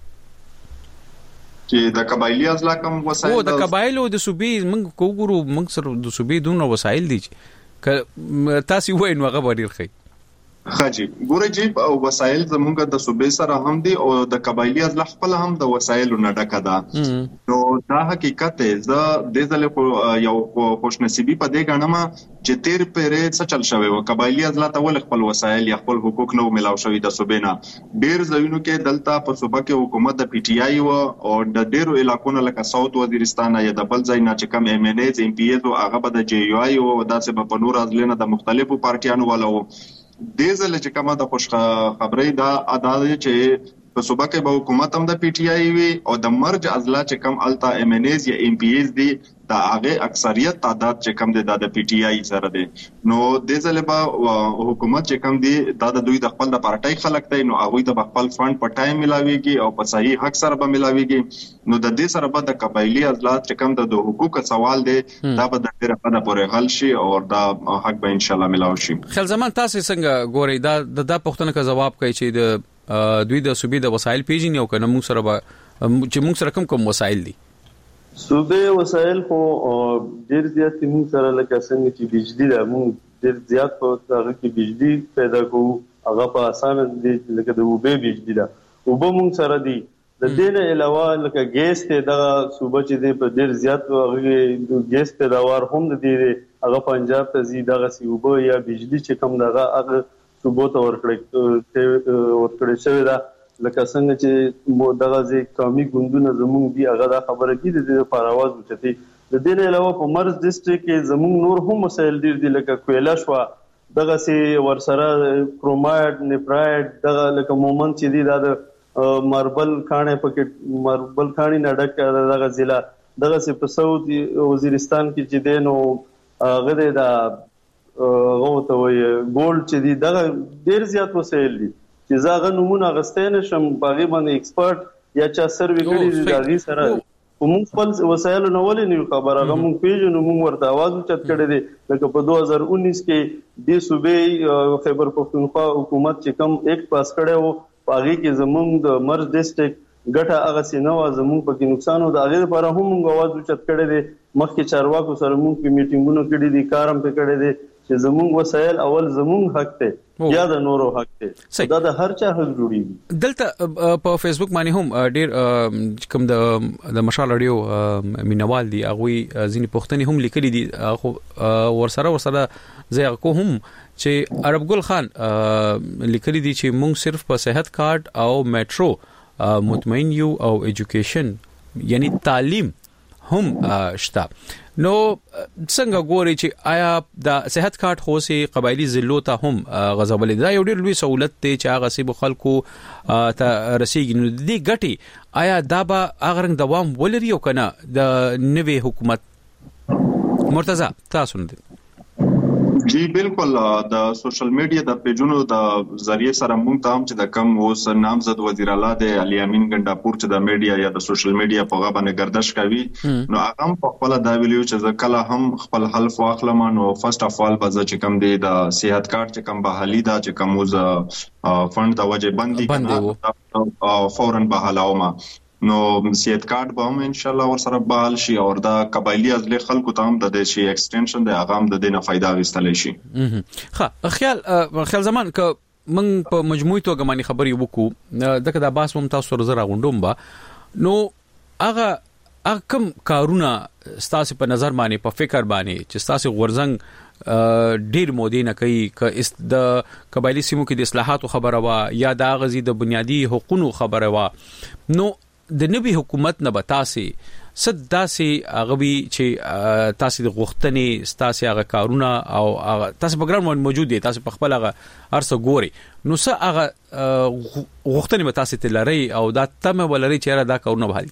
S12: چې د قبایلی ازلا کوم وسایل
S6: او د قبایلو د صوبې موږ کوګورو موږ سره د صوبې دونه وسایل دي چې تاسو وایي نو هغه ډیر ښه
S12: خاجي ګوره جی وسایل زمونږ د صوبې سره هم دي او د قبایلی ازلا خپل هم د وسایلو نه ډکه ده نو دا حقیقت ز د ځل یو خوش نصیبی په دې غنمه چې تیر پیرې څه چل شوی او قبایلی ازلا ته ول خپل وسایل یا خپل حقوق نو ملاو شوی د صوبې نه ډیر ځایونو کې دلته په صوبه کې حکومت د پی ټی آی او د ډیرو علاقونو لکه ساوث وزیرستان یا د بل ځای نه چې کم ایم ان ایز ام پی ایز او هغه به د جی یو آی او داسې په نور ازلنه د مختلفو پارټیانو والو دیزل چې کومه د خوش خبرې دا ادا چې په صوبه کې به حکومت هم د پی ټی آی وي او د مرج ازلا چې کم التا ایم ان ایز یا ام پی ایز دي دا هغه اکثریت تعداد چې کم دي د پی ټی آی سره دي نو دیزل به حکومت چې کم دي د دوی د خپل د پارټای خلک دی نو هغه د خپل فند په ټایم ملاويږي او په صحیح حق سره به ملاويږي نو د دې سره به د قبایلی ازلا چې کم د حقوق سوال دي دا به د ډیره په پورې حل شي او دا حق به ان شاء الله ملاوي شي
S6: خل زمان تاسو څنګه ګوري دا پښتنه کا جواب کوي چې د دوی د صوبې د وسایل پیژني او کنه موږ سره چې موږ سره کوم وسایل دي
S10: صوبې وسایل خو ډېر زیات موږ سره لکه څنګه چې بجلی ده موږ ډېر زیات په هغه کې بجلی پیدا کوو هغه په اسانه دي لکه د وبې بجلی ده وبو موږ سره دي د دې نه علاوه لکه ګیس ته د صوبې چې د په ډېر زیات هغه ګیس پیداوار هم دي هغه پنجاب ته زی دغه سی وبو یا بجلی چې کم دغه هغه صوبو ته ورکړی شوی دا لکه څنګه چې دغه ځای قومي ګوندونه زموږ دی هغه دا خبره کیږي د پرواز وچتي د دې نه علاوه په مرز ډیسټریکټ کې زموږ نور هم مسایل ډیر دي لکه کویلا شو دغه سي ورسره کرومایډ نیپرایډ دغه لکه مومنت چې دی دا ماربل خانه پکې ماربل خاني نډک دغه ضلع دغه سي په سعود وزیرستان کې چې دینو غده دا غوته وي ګولډ چې دی دغه ډیر زیات وسایل دي چې زاغه نمونه غستین شم باغی باندې ایکسپرت یا چا سروي کړي دي داغي سره کوم خپل وسایل نو ولې نه خبره هغه مونږ پیژنو مونږ ورته आवाज چت کړی دي لکه په 2019 کې د صوبې خیبر پختونخوا حکومت چې کم ایک پاس کړي وو باغی کې زمونږ د مرز ډیسټریکټ ګټه هغه سينو زمونږ په کې نقصان او د هغه لپاره هم مونږ आवाज چت کړی دي مخکې چارواکو سره مونږ په میټینګونو کړي دي کارم په کړی دي چې زمونږ وسایل اول زمونږ حق ته یا د نورو حق ته دا د هر چا حق جوړیږي
S6: دلته په فیسبوک باندې هم ډیر کوم د مشال اړیو مینوال دي هغه ځینې پښتني هم لیکلي دي ورسره زه کو هم چې عرب ګل خان لیکلي دي چې موږ صرف په صحت کارت او میټرو مطمئن یو او ایجوکیشن یعنی تعلیم هم شته نو څنګه ګوري چې آیا د صحت کارت خو سي قبایلی ضلعو ته هم غزولې دا یو ډېر لوی سہولت دی چې هغه سي خلکو ته رسیدي نو دې ګټي آیا دا به هغه رنګ دوام ولري او کنه د نوې حکومت مرتضی تاسو نه
S12: جی بالکل د سوشل میډیا د پیجونو د ذریعہ سره موږ ته هم چې د کم اوس نامزد وزیر اعلی د علي امین ګنڈاپور چې د میډیا یا د سوشل میډیا په غو باندې گردش کوي نو هغه په خپل دا ویلو چې کله هم خپل حلف واخلم نو فرست اف اول بز چې کم دی د صحت کارت چې کم بحالي دا چې کم وز فند د وجه بندي فورا بحالاوما نو صحت کارت به هم ان شاء الله ور سره بحال شي او دا قبایلی ازله خلکو ته هم د شي ایکسټنشن د هغه هم د دینه फायदा غوښتل شي.
S6: ښه خیال زمان ک من په مجموعي توګه باندې خبري وکړو دغه د باس هم تاسو سره غونډوم با نو هغه کم کارونه ستاسو په نظر باندې په فکر باندې چې ستاسو غورزنګ ډیر مودینه کوي ک د قبایلی سیمو کې د اصلاحاتو خبره وا یا د غزي د بنیادی حقوقو خبره وا نو د نوي حکومت نه بتاسي صداسي غوي چې تاسو د غوښتنې تاسو هغه کارونه او تاسو پروګرام موجود دي تاسو په خپل هغه ارسه ګوري نو څه هغه غوښتنې به تاسو ته لري او دا تمه ولري چې دا کارونه به حل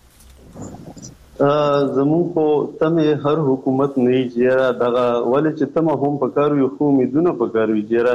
S6: کړي
S10: زمون په تمه هر حکومت نه جیرا دغه ولې چې تمه هم پکارو یو امیدونه پکارو جیرا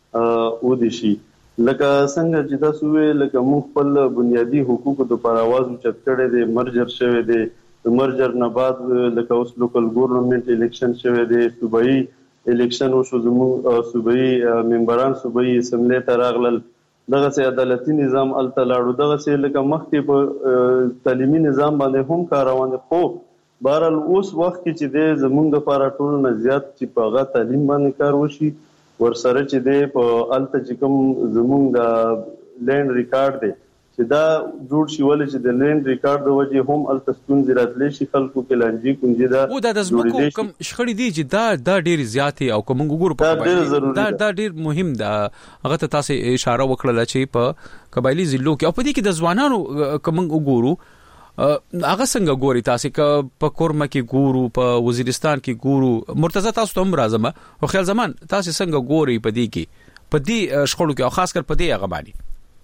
S10: او دي شي لکه څنګه چې تاسو ویل لکه موږ خپل بنیادی حقوقو د پر आवाज چت کړي دي مرجر شوی دی مرجر نه بعد لکه اوس لوکل ګورنمنت الیکشن شوی دی صوبایي الیکشن او زموږ صوبایي ممبران صوبایي اسمبلی ته راغلل دغه سي عدالتي نظام التلاړو دغه سي لکه مخکې په تعلیمي نظام باندې هم کاروان خو بهرال اوس وخت کې چې د زموږ لپاره ټول نه زیات چې په هغه تعلیم باندې کار وشي ورسره چې د په الته چې کوم زموږ د لینډ ریکارډ دی چې دا جوړ شي ولې چې د لینډ ریکارډ د وجه هم الته ستونزې راتلی شي خلکو کې لانجی کونجي دا
S6: او د زموږ کوم شخړې دي چې دا ډېر زیاتې او کوم ګورو په دا ډېر مهم ده هغه ته تاسو اشاره وکړه چې په قبایلی ضلعو کې او په دې کې د ځوانانو کوم ګورو هغه څنګه ګوري تاسو ک په کورمه کې ګورو په وزیرستان کې ګورو مرتضی تاسو ته هم راځم او خیال زمان تاسو څنګه ګوري په دې شخړو کې او خاص کر په دې هغه باندې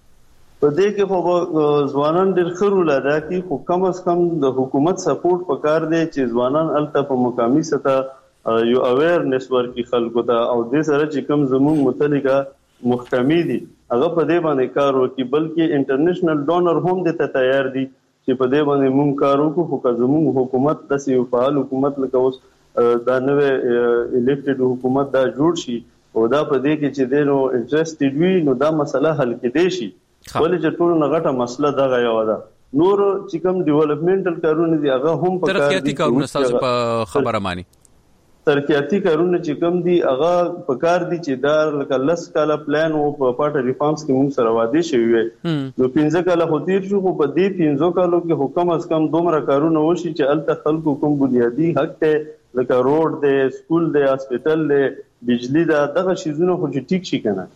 S10: په دې کې خو ځوانان ډېر خرو لدا کې خو کم از کم د حکومت سپورټ پکار دی چې ځوانان الته په مقامي سطح یو اویرنس ورکړي خلکو ته او دې سره چې کوم زموږ متعلقه محکمې دي هغه په دې باندې کار وکړي بلکې انټرنیشنل ډونر هم دې ته تیار دي چې په دې باندې مونږ کار وکړو خو که زموږ حکومت د یو فعال حکومت لکه اوس دا نوې الیکټډ حکومت دا جوړ شي او دا په دې کې چې دینو انټرېستډ وي نو دا مسله حل کېدای شي ولې چې ټول نغټه مسله دغه یو ده نور چې کوم ډیولپمنټل کارونه دي هغه هم په
S6: ترقیاتي کارونه تاسو په خبره مانی
S10: ترقیاتي کارونه چې کوم دي هغه په کار دي چې دا لکه لس کاله پلان او په پارټ ریفارمز کې موږ سره وعده شوی وي نو 15 کاله خو تیر شو خو په دې 15 کالو کې حکم از کم دومره کارونه وشي چې الته خلکو کوم بنیادی حق ته لکه روډ دی سکول دی هسپټل دی بجلی دا دغه شیزونه خو چې ټیک شي کنه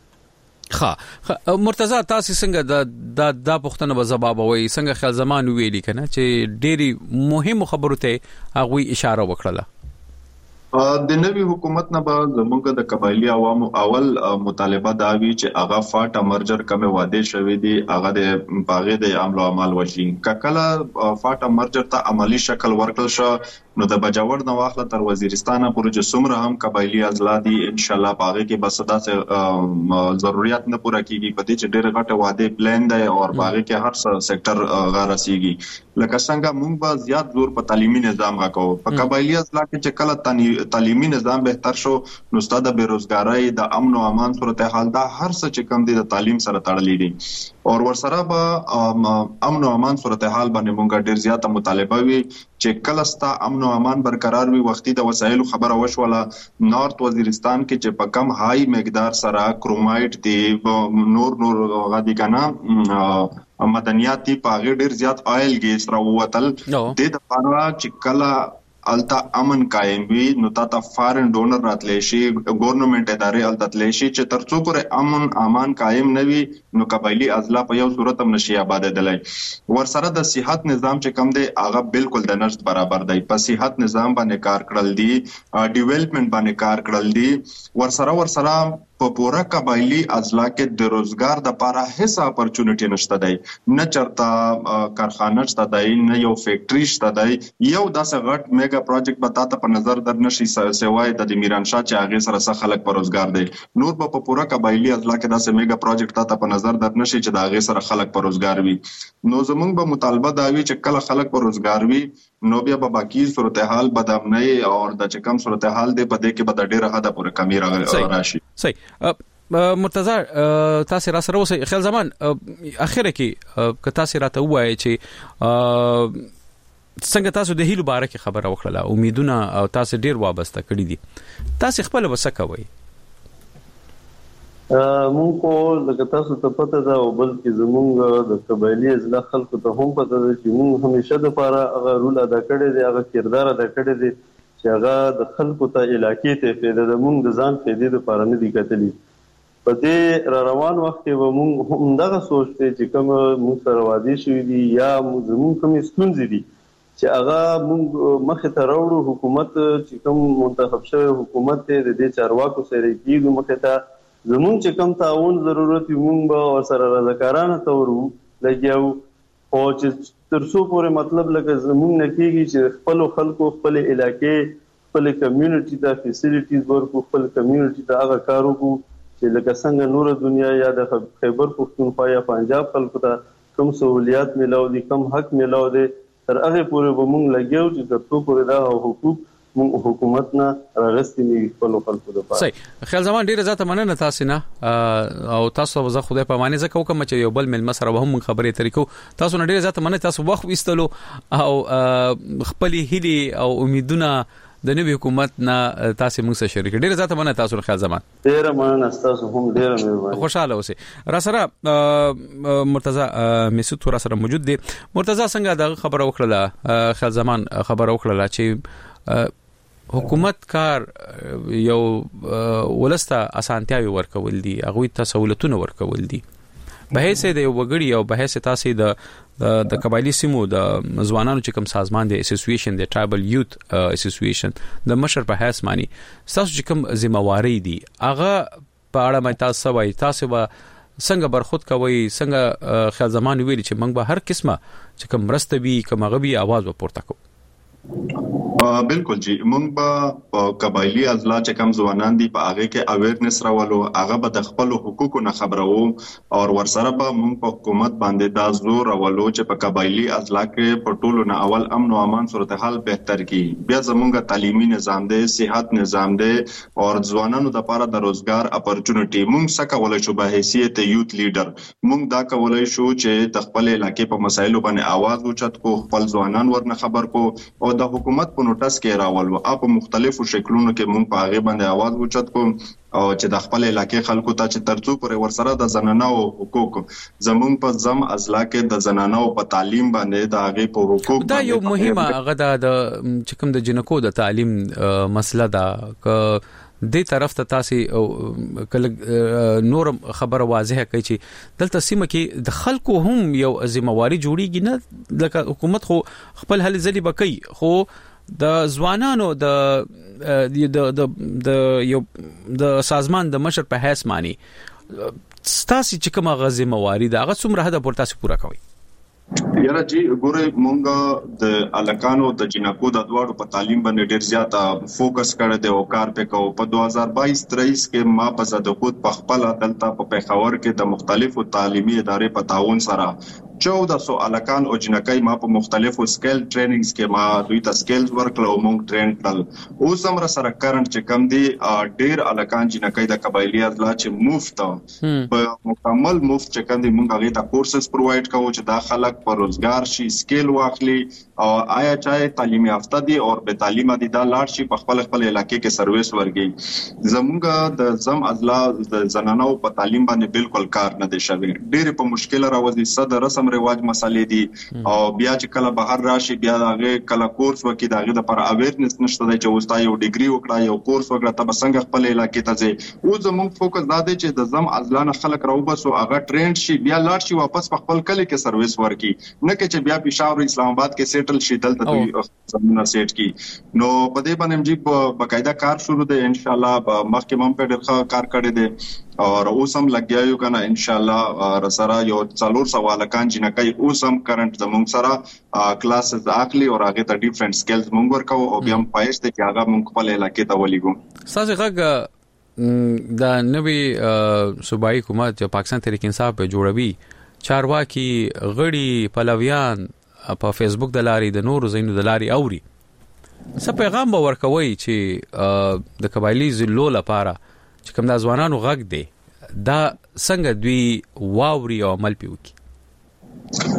S6: مرتضی تاسو څنګه دا پښتنه به جواب وایي څنګه خیال زمان ویلي کنه چې ډېری مهم خبرو ته هغه اشاره وکړه
S12: د نوي حکومت نه به زموږ د قبایلی عوامو اول مطالبه دا وی چې هغه فاټ مرجر کومه وعده شوی دی هغه د باغې د عمل او عمل وشي کله فاټ مرجر ته عملی شکل ورکړل شو نو د بجاور نو واخله تر وزیرستان پورې چې څومره هم قبایلی ازلادي ان شاء الله باغې کې بس داسې ضرورت نه پوره کیږي په دې چې ډېر غټه وعده پلان دی او باغې کې هر سېکټر غارسيږي لکه څنګه موږ به زیات زور په تعلیمي نظام راکو په قبایلی ازلا کې چې کله تعلیمي نظام بهتر شو نو ستاسو د بیروزګاری د امن او امان صورتحال دا هر څه چې کم دي د تعلیم سره تړلې دي او ورسره به امن او امان صورتحال باندې مونږ ډیر زیاته مطالبه وی چې کله ستا امن او امان برقرار وي وختي د وسایلو خبره وشوله نارت وزیرستان کې چې په کم هاي مقدار سره کرومایټ دی نور غادي کنه مدنیات په غیر ډیر زیات آیل ګیس راووتل د لپاره چې کله التا امن قائم وي نو تا فارن ډونر راتلی شي ګورنمنت ادارې التتلی شي چې ترڅو پورې امن امان قائم نه وي نو قبایلی اضلاع په یو صورت هم نشي آبادېدلی. ورسره د صحت نظام چې کم دی هغه بالکل د نشت برابر دی. په صحت نظام باندې کار کړل دي، ډیولپمنٹ باندې کار کړل دي، ورسره په پورا قبایلی اضلاع کې د روزګار د لپاره هیڅ اپورچونټی نشته دی، نه چرته کارخانه شته دی، نه یو فیکټری شته دی. یو داسې غټ میگا پروجیکټ به تاسو په نظر در نشي سوای د میرانشاه چې هغه سره خلک په روزګار دی. نور په پورا قبایلی اضلاع کې داسې میگا پروجیکټ تاسو په نظر در نشي چې د هغه سره خلک په روزګار وي. نو زمونږ به مطالبه دا وي چې کله خلک په روزګار وي نو بیا به باقی صورتحال بدامنۍ او د چکم صورتحال دی په دې کې به د ډیره حد پورې کمی راشي.
S6: صحیح. مرتضی تاسو را سره اوسئ. خیال زمان اخره کې که تاسو راته وایي چې څنګه تاسو د هیلو باره کې خبره وکړه، امیدونه او تاسو ډیر وابسته کړی دي، تاسو خپل وسکوي؟
S10: مونږ کو لکه تاسو ته پته ده او بلکې زمونږ د قبایلی اضلاع خلکو ته هم پته ده چې مونږ همیشه د لپاره هغه رول ادا کړی دی، هغه کردار ادا کړی دی چې هغه د خلکو ته علاقې ته پیدا د مونږ د ځان پیدا د لپاره نه دی کتلی. په دې را روان وخت کې به مونږ هم دغه سوچ دی چې کوم مونږ سره وادي شوي دي یا زمونږ کوم ستونزې دي چې هغه مونږ مخې ته راوړو. حکومت چې کوم منتخب شوی حکومت دی د دې چارواکو سره کېږو مخې ته زمونږ چې کوم تعاون ضرورت وي مونږ به ورسره رضاکارانه طور لګیاو، او چې تر څو پورې مطلب لکه زمونږ نه کېږي چې خپلو خلکو خپل علاقې خپل کمیونټي ته فیسیلیټیز ورکو، خپل کمیونټي ته هغه کار وکړو چې لکه څنګه نور دنیا یا د خیبر پښتونخوا یا پنجاب خلکو ته کوم سہولیات ملاو دي، کوم حق ملاو دي، تر هغه پورې به مونږ لګیاو چې تر څو پورې دا حقوق حکومت نه راغستې نه خپل خلکو لپاره.
S6: صحیح. خیال زمان ډیره زیاته مننه تاسو نه او تاسو زه خدای په معنی زکه کوم چې یو بل مل مسره به هم خبرې طریقو تاسو نه ډیره زیاته مننه. تاسو وخت وستلو او خپل هیلي او امیدونه د نوې حکومت نه تاسو موږ سره شریک. ډیره زیاته مننه تاسو خیال زمان.
S10: ډیره مننه تاسو هم ډیره مهرباني.
S6: خوشاله اوسئ. را سره مرتضی مسعود را سره موجود دی. مرتضی څنګه د خبره وکړه خیال زمان خبره وکړه چې حکومت کار یو ولسته اسانتیاوي ورکول دي، هغه ته سہولتونه ورکول دي، به هیڅ د یو وګړي او به هیڅ تاسو د قبایلی سیمو د ځوانانو چې کوم سازمان دی اسوسییشن دی ټرایبل یوت اسوسییشن د مشر په حیث معنی تاسو چې کوم ذمہواری دي هغه په اړه مې تاسو وایي تاسو به څنګه برخود کوي، څنګه خیال زمان ویلي چې موږ به هر قسمه چې کوم مرستوي کوم غوي आवाज ورته کوو.
S12: بالکل جی، مونږ به قبایلی اضلاع چې کم ځوانان دي په هغه کې اویرنس راولو، هغه به د خپل حقوقو نه خبرو او ورسره به مونږ په حکومت باندې دا زور راولو چې په قبایلی اضلاع کې په ټولو نه اول امن او امان صورتحال بهتر کی. بیا زمونږ تعلیمي نظام دی، صحت نظام دی او ځوانانو د لپاره د روزګار اپورچونټی مونږ څه کولای شو به حیثیت یوت لیډر مونږ دا کولای شو چې د خپل علاقې په مسایلو باندې आवाज اوچت کو، خپل ځوانان ورنه خبر کو او د حکومت په نوټس کې راولو. په مختلفو شکلونو کې مونږ په هغه باندې आवाज اوچت کوم او چې د خپل علاقې خلکو ته چې ترڅو پورې ورسره د زنانو حقوق زمونږ په زم اضلاع کې د زنانو په تعلیم باندې د هغه په حقوق
S6: دا یو مهمه هغه د چې کوم د جنکو د تعلیم مسله ده ک دې طرف ته تاسو کله نور خبره واضحه کوي چې دلته سیمه کې د خلکو هم یو ذمہواری جوړیږي نه، لکه حکومت خو خپل هلي ځلې بکي خو د ځوانانو د سازمان د مشر په حیث معنی ستاسو چې کومه ذمہواری ده هغه څومره حد پورته تاسو پوره کوي؟
S12: یاره جی ګوره مونږ د الکانو د جنکو د دواړو په تعلیم باندې ډیر زیاته فوکس کړی دی او کار وکاو. په 2022-23 کې ما په زده خود په خپل دلته په پیښور کې د مختلفو تعلیمي ادارې په تعاون سره 1400 الکان او جنکای ما په مختلفو سکیل ټریننګز کې ما دوی ته سکیلز ورکړل او مونږ ټرین کړل. اوس هم سره کرنٹ چې کم دی ډیر الکان جنکای د قبایلی اضلاع چې مفت په مکمل مفت چې کم دی مونږ هغه ته کورسز پرووایډ کوو چې دا خلک پر روزګار شي، سکیل واخلي او آیا چاہے تعلیم یافته دي او به تعلیم دي دا لاړ شي په خپل علاقې کې سرویس ورګي. زمونږ د زم اضلاع د زنانو په تعلیم باندې بالکل کار نه دی شوی، ډېر په مشکل راوځي. صد رسم رسم رواج مسالې دي او بیا چې کله بهر راشي بیا دغه کله کورس وکي دغه د پر اویرنس نشته دی چې وستا یو ډیګري وکړه یو کورس وکړه تب څنګه خپل علاقې ته ځي او زموږ فوکس دا دی چې د زم ازلانه خلک راوبسو هغه ټرند شي بیا لاړ شي واپس په خپل کلی کې سرویس ورکي نه کې چې بیا پېښور اسلام آباد کې سیټل شي دلته دوی زمونه سیټ کی نو په دې باندې موږ باقاعده کار شروع دی ان شاء الله مخکې مم په ډېر کار کړی دی اور اوس هم لګیاو کنه ان شاء الله رسره یو 400 سوالکان چې نه کوي اوس هم کرنٹ زموږ سره کلاسز اخلي او هغه ته ډیفرنٹ سکلز موږ ورکو او بیا هم پایښت کې هغه موږ خپل علاقې ته ولېګو
S6: ساز غږ د نوې صوبایي حکومت چې پاکستان تحریک انصاف په جوړوي چارواکي غړي پلویان په فیسبوک د لارې د نورو زینو د لارې اوري څه پیغام به ورکوي چې د قبایلی ضلعو لپاره چې کوم د ځوانانو غږ دی دا څنګه دوی واوري او عمل پیوکي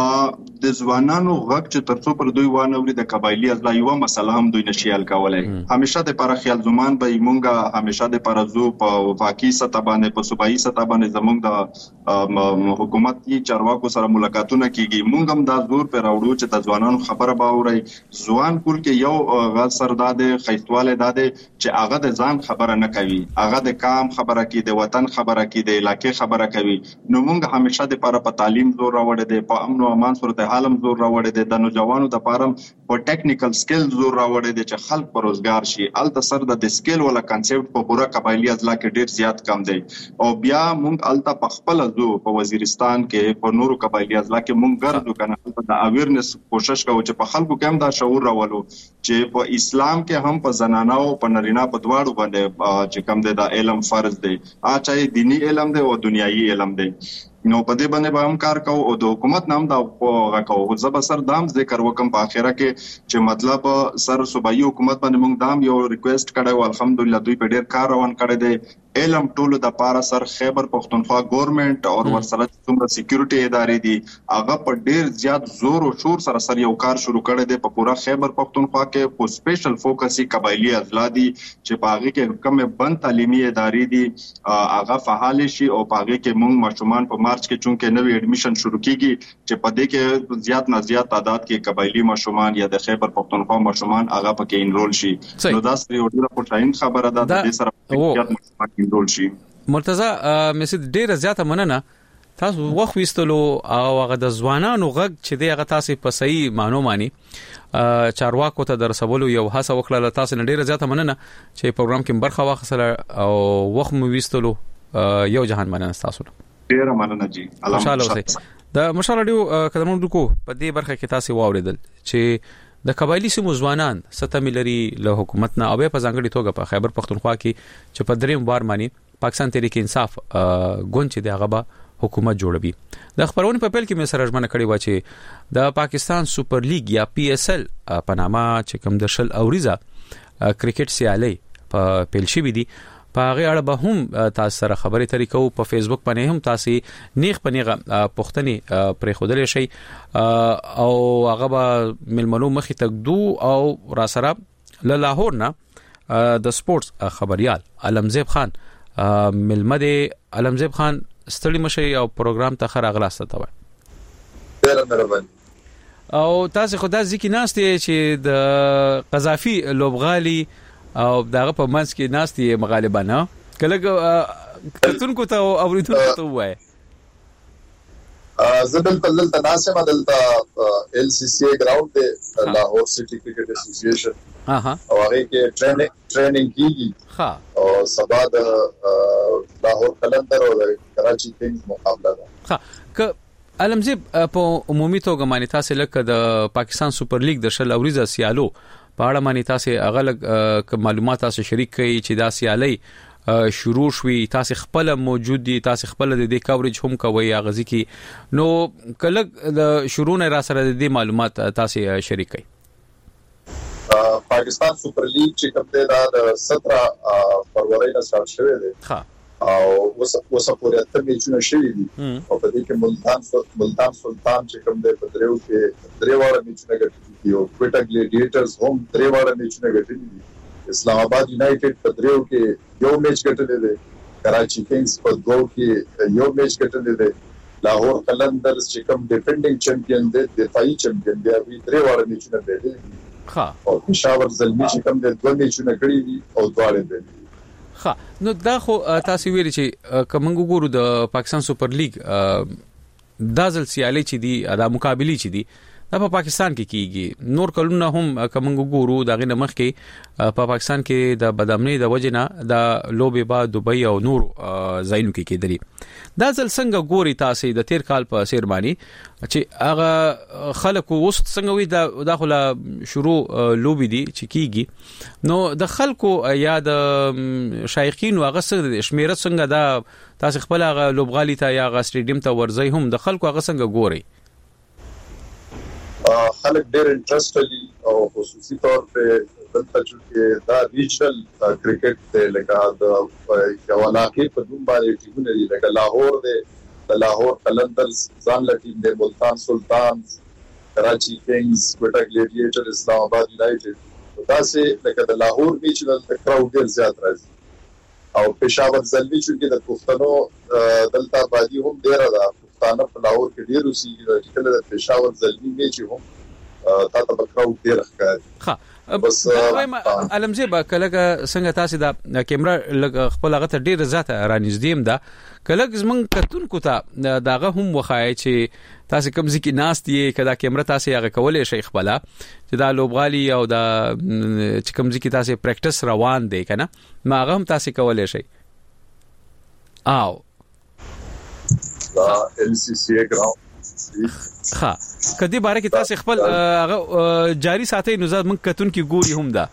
S12: د ځوانانو غږ چې ترڅو پر دوی وانوري د قبایلی ازلا یو مسله هم دوی نشي حل کولای همیشه د پر خیال زمان به مونږه همیشه د پر زو په وفاقي سطح باندې په صوبایي سطح باندې زمونږ د حکومتي چارواکو سره ملاقاتونه کیږي مونږ هم دا زور پر راوړو چې د ځوانانو خبره باوري ځوان کول کې یو غږ سرداده خیستواله داده چې هغه د ځان خبره نه کوي هغه د کام خبره کوي د وطن خبره کوي د علاقې خبره کوي نو مونږ همیشه د پر په تعلیم زور راوړل دي په امن او امان صورت حالم زور راوړی دی د نوجوانو د پارم په ټیکنیکل سکل زور راوړی دی چې خلک پر روزګار شي الته سر د سکل ولا کانسپټ په پورا قبایلی ازلا کې ډیر زیات کم دی او بیا مونږ الته په خپل زو په وزیرستان کې په نورو قبایلی ازلا کې مونږ ګرځو کنه د اویرنس کوشش کوو چې په خلکو کې هم دا شعور راولو چې په اسلام کې هم په زنانه او په نارینه په دواړو باندې چې کم دی د علم فرض دی چاهي دینی علم دی او دنیایي علم دی نو په دې باندې به هم کار کوو او د حکومت نام دا غاکو زب سر دام ذکر وکم په اخره کې چې مطلب سر صوبایي حکومت باندې موږ دام یو ریکوست کړو الحمدلله دوی په ډېر کار روان کړی دی علم ټولو د پاره سر خیبر پختونخوا ګورنمنت او ورسره څومره سکیورټي ادارې دي هغه په ډېر زیات زور او شور سره یو کار شروع کړی دی په پورا خیبر پختونخوا کې په سپیشل فوکس قبایلی ازلا دي چې په هغه کې کوم بند تعلیمي ادارې دي هغه فعال شي او په هغه کې موږ ماشومان په مارچ کې چونکه نوې اډمیشن شروع کیږي چې په دې کې زیات نه زیات تعداد کې قبایلی ماشومان یا د خیبر پختونخوا ماشومان هغه پکې انرول شي نو دا سره یو ډیره خوشاین خبره ده د دې سره زیات ماشومان انرول شي
S6: مرتضی مسعود ډیره زیاته مننه تاسو وخت وستلو او هغه د ځوانانو غږ چې دی هغه تاسو په صحیح معنی مانی چارواکو ته درسولو یو هڅه وکړه تاسو نه ډیره زیاته مننه چې پروګرام کې برخه واخیستله او وخت مو وستلو یو جهان مننه تاسو
S12: ډیره مننه جی
S6: الله د مشال رادیو قدمونو کو په دې برخه کې تاسو واوریدل چې د قبایلی سیمو ځوانان ستمه لري له حکومت نه او په ځانګړي توګه په خیبر پختونخوا کې چې په دریم بار مانی پاکستان تحریک انصاف ګوند چې دغه به حکومت جوړوي د خبرونه په پیل کې مې سره ژمنه کړې و چې د پاکستان سوپر لیګ یا پی اس ال په نامه چې کوم د شل اوریزه کرکټ سیالي په پیل شوې دي په هغه اړه به هم تاسو سره خبرې ترې کوو په فیسبوک باندې هم تاسو نیغ پنیغه پښتني پرې خودل شي او هغه به ملمنو مخې تک دو او را سره له لاهور نه د سپورتس خبريال علمزیب خان ملمده علمزیب خان ستړي مشي او پروګرام ته خر اغلاست ته وای
S13: ډیر مهرباني
S6: او تاسو خدای ځکه ناشته چې د قذافي لوبغالي او داغه په منځ کې ناشتي مغالبانه کله کتونکو ته اوریدونکو ته وای
S13: زبل په دلته ناسه دلته ال سی سی ګراوند دی لاهور سټي کرکټ اسوسییشن او هغه کې ټریننګ کیږي
S6: ها
S13: او سبا د لاهور کلندر او کراچي کینګز مقابله ده
S6: ها ک علمزیب په عمومي توګه مانی تاسو لکه د پاکستان سوپر لیګ د شل اوریزه سیالو په اړه مانی تاسو هغه معلومات تاسو شریک کړئ چې دا سیالي شروع شوي تاسو خپل موجود دي تاسو خپل د دې کاورج هم کوي غزي کی نو کله د شروع نه را سره د دې معلومات تاسو شریک کړئ
S13: پاکستان سوپر لیګ چې کوم دی دا د 17 فروری نه سٹارټ شوی دی
S6: ها
S13: او وسه پورې ته میچونه شوی دي او په دې کې ملتان سلطان چې کوم دی په دریو کې دریواړه میچونه ګټلي دي او کوټا ګلیډیټرز هم دریواړه میچونه ګټلي دي اسلام آباد یونایټډ په دریو کې یو میچ ګټلی دی کراچي کینګز په دوه کې یو میچ ګټلی دی لاهور قلندرز چې کوم ډیفندینګ چمپیون دی دفاعي چمپیون دی وی درې واړه میچونه دی
S6: ها
S13: او پېښور زلمی چې کوم د دوه میچونه کړی دي او دواړه دی
S6: ها نو دا خو تاسو ویل چې کومنګ ګورو د پاکستان سپر لیګ دازل سیالي چې دي دا مقابله چې دي دا په پاکستان کې کیږي نور کلونه هم کومنګ ګورو دغه نمخ کې په پاکستان کې د بدامنۍ د وجنه د لوبي با دبي او نور زاینو کې کېدلی دا ځل څنګه ګوري تاسو د تیر کال په سیرمانی چې هغه خلکو وست څنګه وي دا داخله شروع لوبي دي چې کیږي نو د خلکو یا د شایقین او هغه شمیره څنګه دا تاسو خپل هغه لوبغالي ته یا هغه سټیډیم ته ورځي هم د خلکو هغه څنګه ګوري
S13: خلک ډېر انټرېستلی او خصوصي طور په دلته چې دا ریجنل کرکټ ته لکه د یو علاقې په دوم باندې ټیمونه دي لکه لاهور دی د لاهور قلندرز ځان له ټیم دی ملتان سلطانز کراچي کینګز کوټا ګلیډیټر اسلام آباد یونایټډ دا سه لکه د لاهور میچ د کراود ډېر زیات راځي او پېښور زلمی چې د پښتنو دلته باندې هم ډېر ده پښتانه په لاهور کې ډېر اوسېږي چې کله د پېښور زلمی میچ هم تاسو به کراود ډېر ښکاري
S6: ها بس علمزه با کله څنګه تاسو د کیمرا خپل هغه ته ډیر زیاته رانږدې ده کله زمون کتونکو ته داغه هم وخایي چې تاسو کوم ځکه ناست یې کله کیمرا تاسو هغه کولې شي خپل چې دا لوبغالي او دا چې کوم ځکه تاسو پریکټس روان دی کنه ما هغه هم تاسو کولې شي او
S13: دا LCCA ګراوند
S6: ها کدی باره کې تاسو خپل جاری ساتي نو زاد من کتون کې ګوري هم دا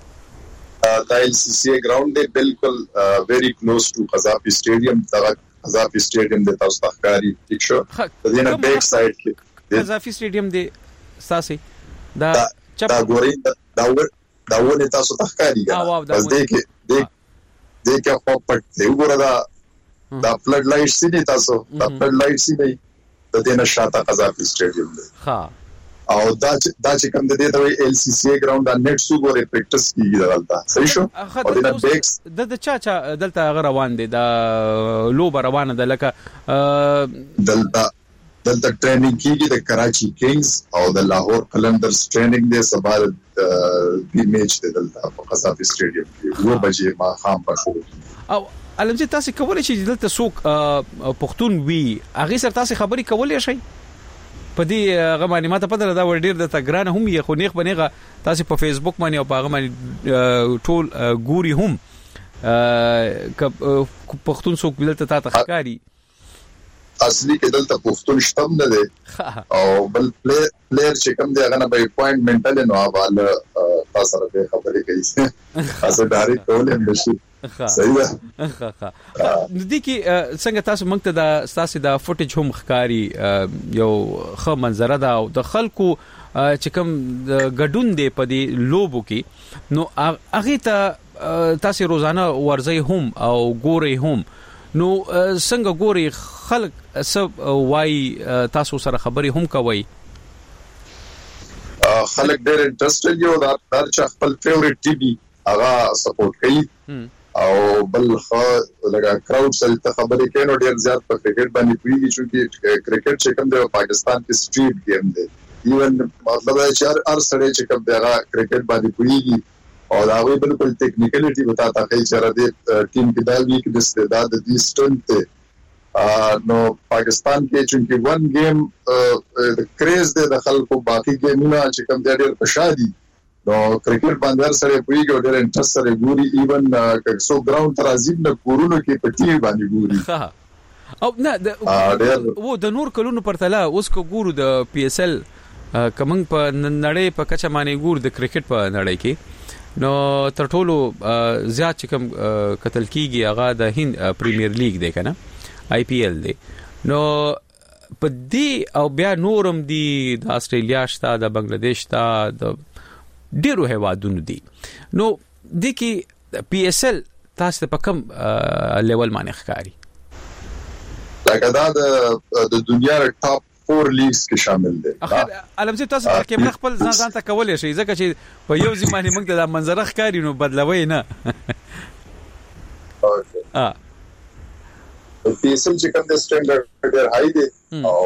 S13: LCCA ګراوند دی بالکل ویری کلوز ټو قذافي سټیډیم دا قذافي سټیډیم د تاسو تخکاری ټیک شو د دې نه بیک سایډ کې
S6: قذافي سټیډیم دی ساسي دا
S13: ګوري دا ونه تاسو تخکاری بس دې کې خو پټ دی وګوره دا فلډ لایټ سي دي تاسو دا فلډ لایټ سي دی د دې نشاته قذافي سټیډیم دی
S6: ها
S13: او دا چې کوم د دې ته LCCA ګراوند د نت سو ګورې پریکټس کیږي دلته صحیح شو او د بیکس
S6: د چا دلته روان دي دا لوب روانه ده لکه
S13: دلته ټریننګ کیږي د کراچي کینګز او د لاهور قلندرز ټریننګ دی سبا د میچ دلته په قذافي سټیډیم کې 2 بجې ما خام پښو
S6: او علمزه تاسو کولای شئ دلته څوک پښتون وی هغه سره تاسو خبري کولای شئ په دې غمانه ماته پدره دا ور ډیر د تګران هم یې خو نیخ بنېغه تاسو په فیسبوک باندې او په غمانه ټول ګوري هم پښتون څوک دلته تاسو ښکاری
S13: اصلي کې دلته پښتون شتم نه دی او بل پلیئر چې کوم دی هغه نه به اپوینټمنټ له نو حواله تاسو سره خبرې کوي تاسو ډایرکټ کولای شئ صحیح ده
S6: د دې کې څنګه تاسو موږ ته د تاسو د فوټیج هم ښکاری یو ښه منظره ده او د خلکو چې کوم ګډون دی په دې لوبو کې نو هغه ته تاسو روزانه ورځي هم او ګوري هم نو څنګه ګوري خلک سب وای تاسو سره خبري هم کوي
S13: خلک ډېر انټرېستډ یو دا چې خپل فیورټ ټي وي هغه سپورټ کوي او بل خو لګا کراود سره خبرې کوي نو ډېر زیات په کرکټ باندې پیږي چې کرکټ چې کوم د پاکستان کې سټریټ گیم دی ایون مطلب چې هر سړی چې کوم دغه کرکټ باندې پیږي او دا وی بالکل ټیکنیکلیټي وتا تا کوي چې را دې ټیم کې دا وی کې د استعداد د ستنت نو پاکستان کې چې ون گیم کریز دی د خلکو باقي گیمونه چې کوم د ډېر پښادي نو کرکټ باندې سره پیږي او ډېر انټرست سره ګوري ایون کڅو ګراوند ترازیم نه کورونو کې پټي باندې ګوري
S6: او نه و د نور کلونو پرتله اوس کو ګورو د PSL کمنګ په نړۍ په کچا باندې ګور د کرکټ په نړۍ کې نو تر ټولو زیات چې کوم قتل کیږي هغه د هند پریمیر لیګ دی کنه IPL دی نو په دې او بیا نورم دی د استرالیا شته د بنگلاديش شته د ډیرو هیوادونو دي نو د کی PSL تاسو په کوم لیول باندې ښکاری
S13: لکه دا د دنیا ټاپ 4 لیګز کې شامل دي
S6: اخر علمزه تاسو کې خپل ځان ته کولای شئ ځکه چې په یو ځمانه موږ د منظره ښکاری نو بدلوي نه
S13: PSL چې کوم د سټانډرډ ډېر هاي دی او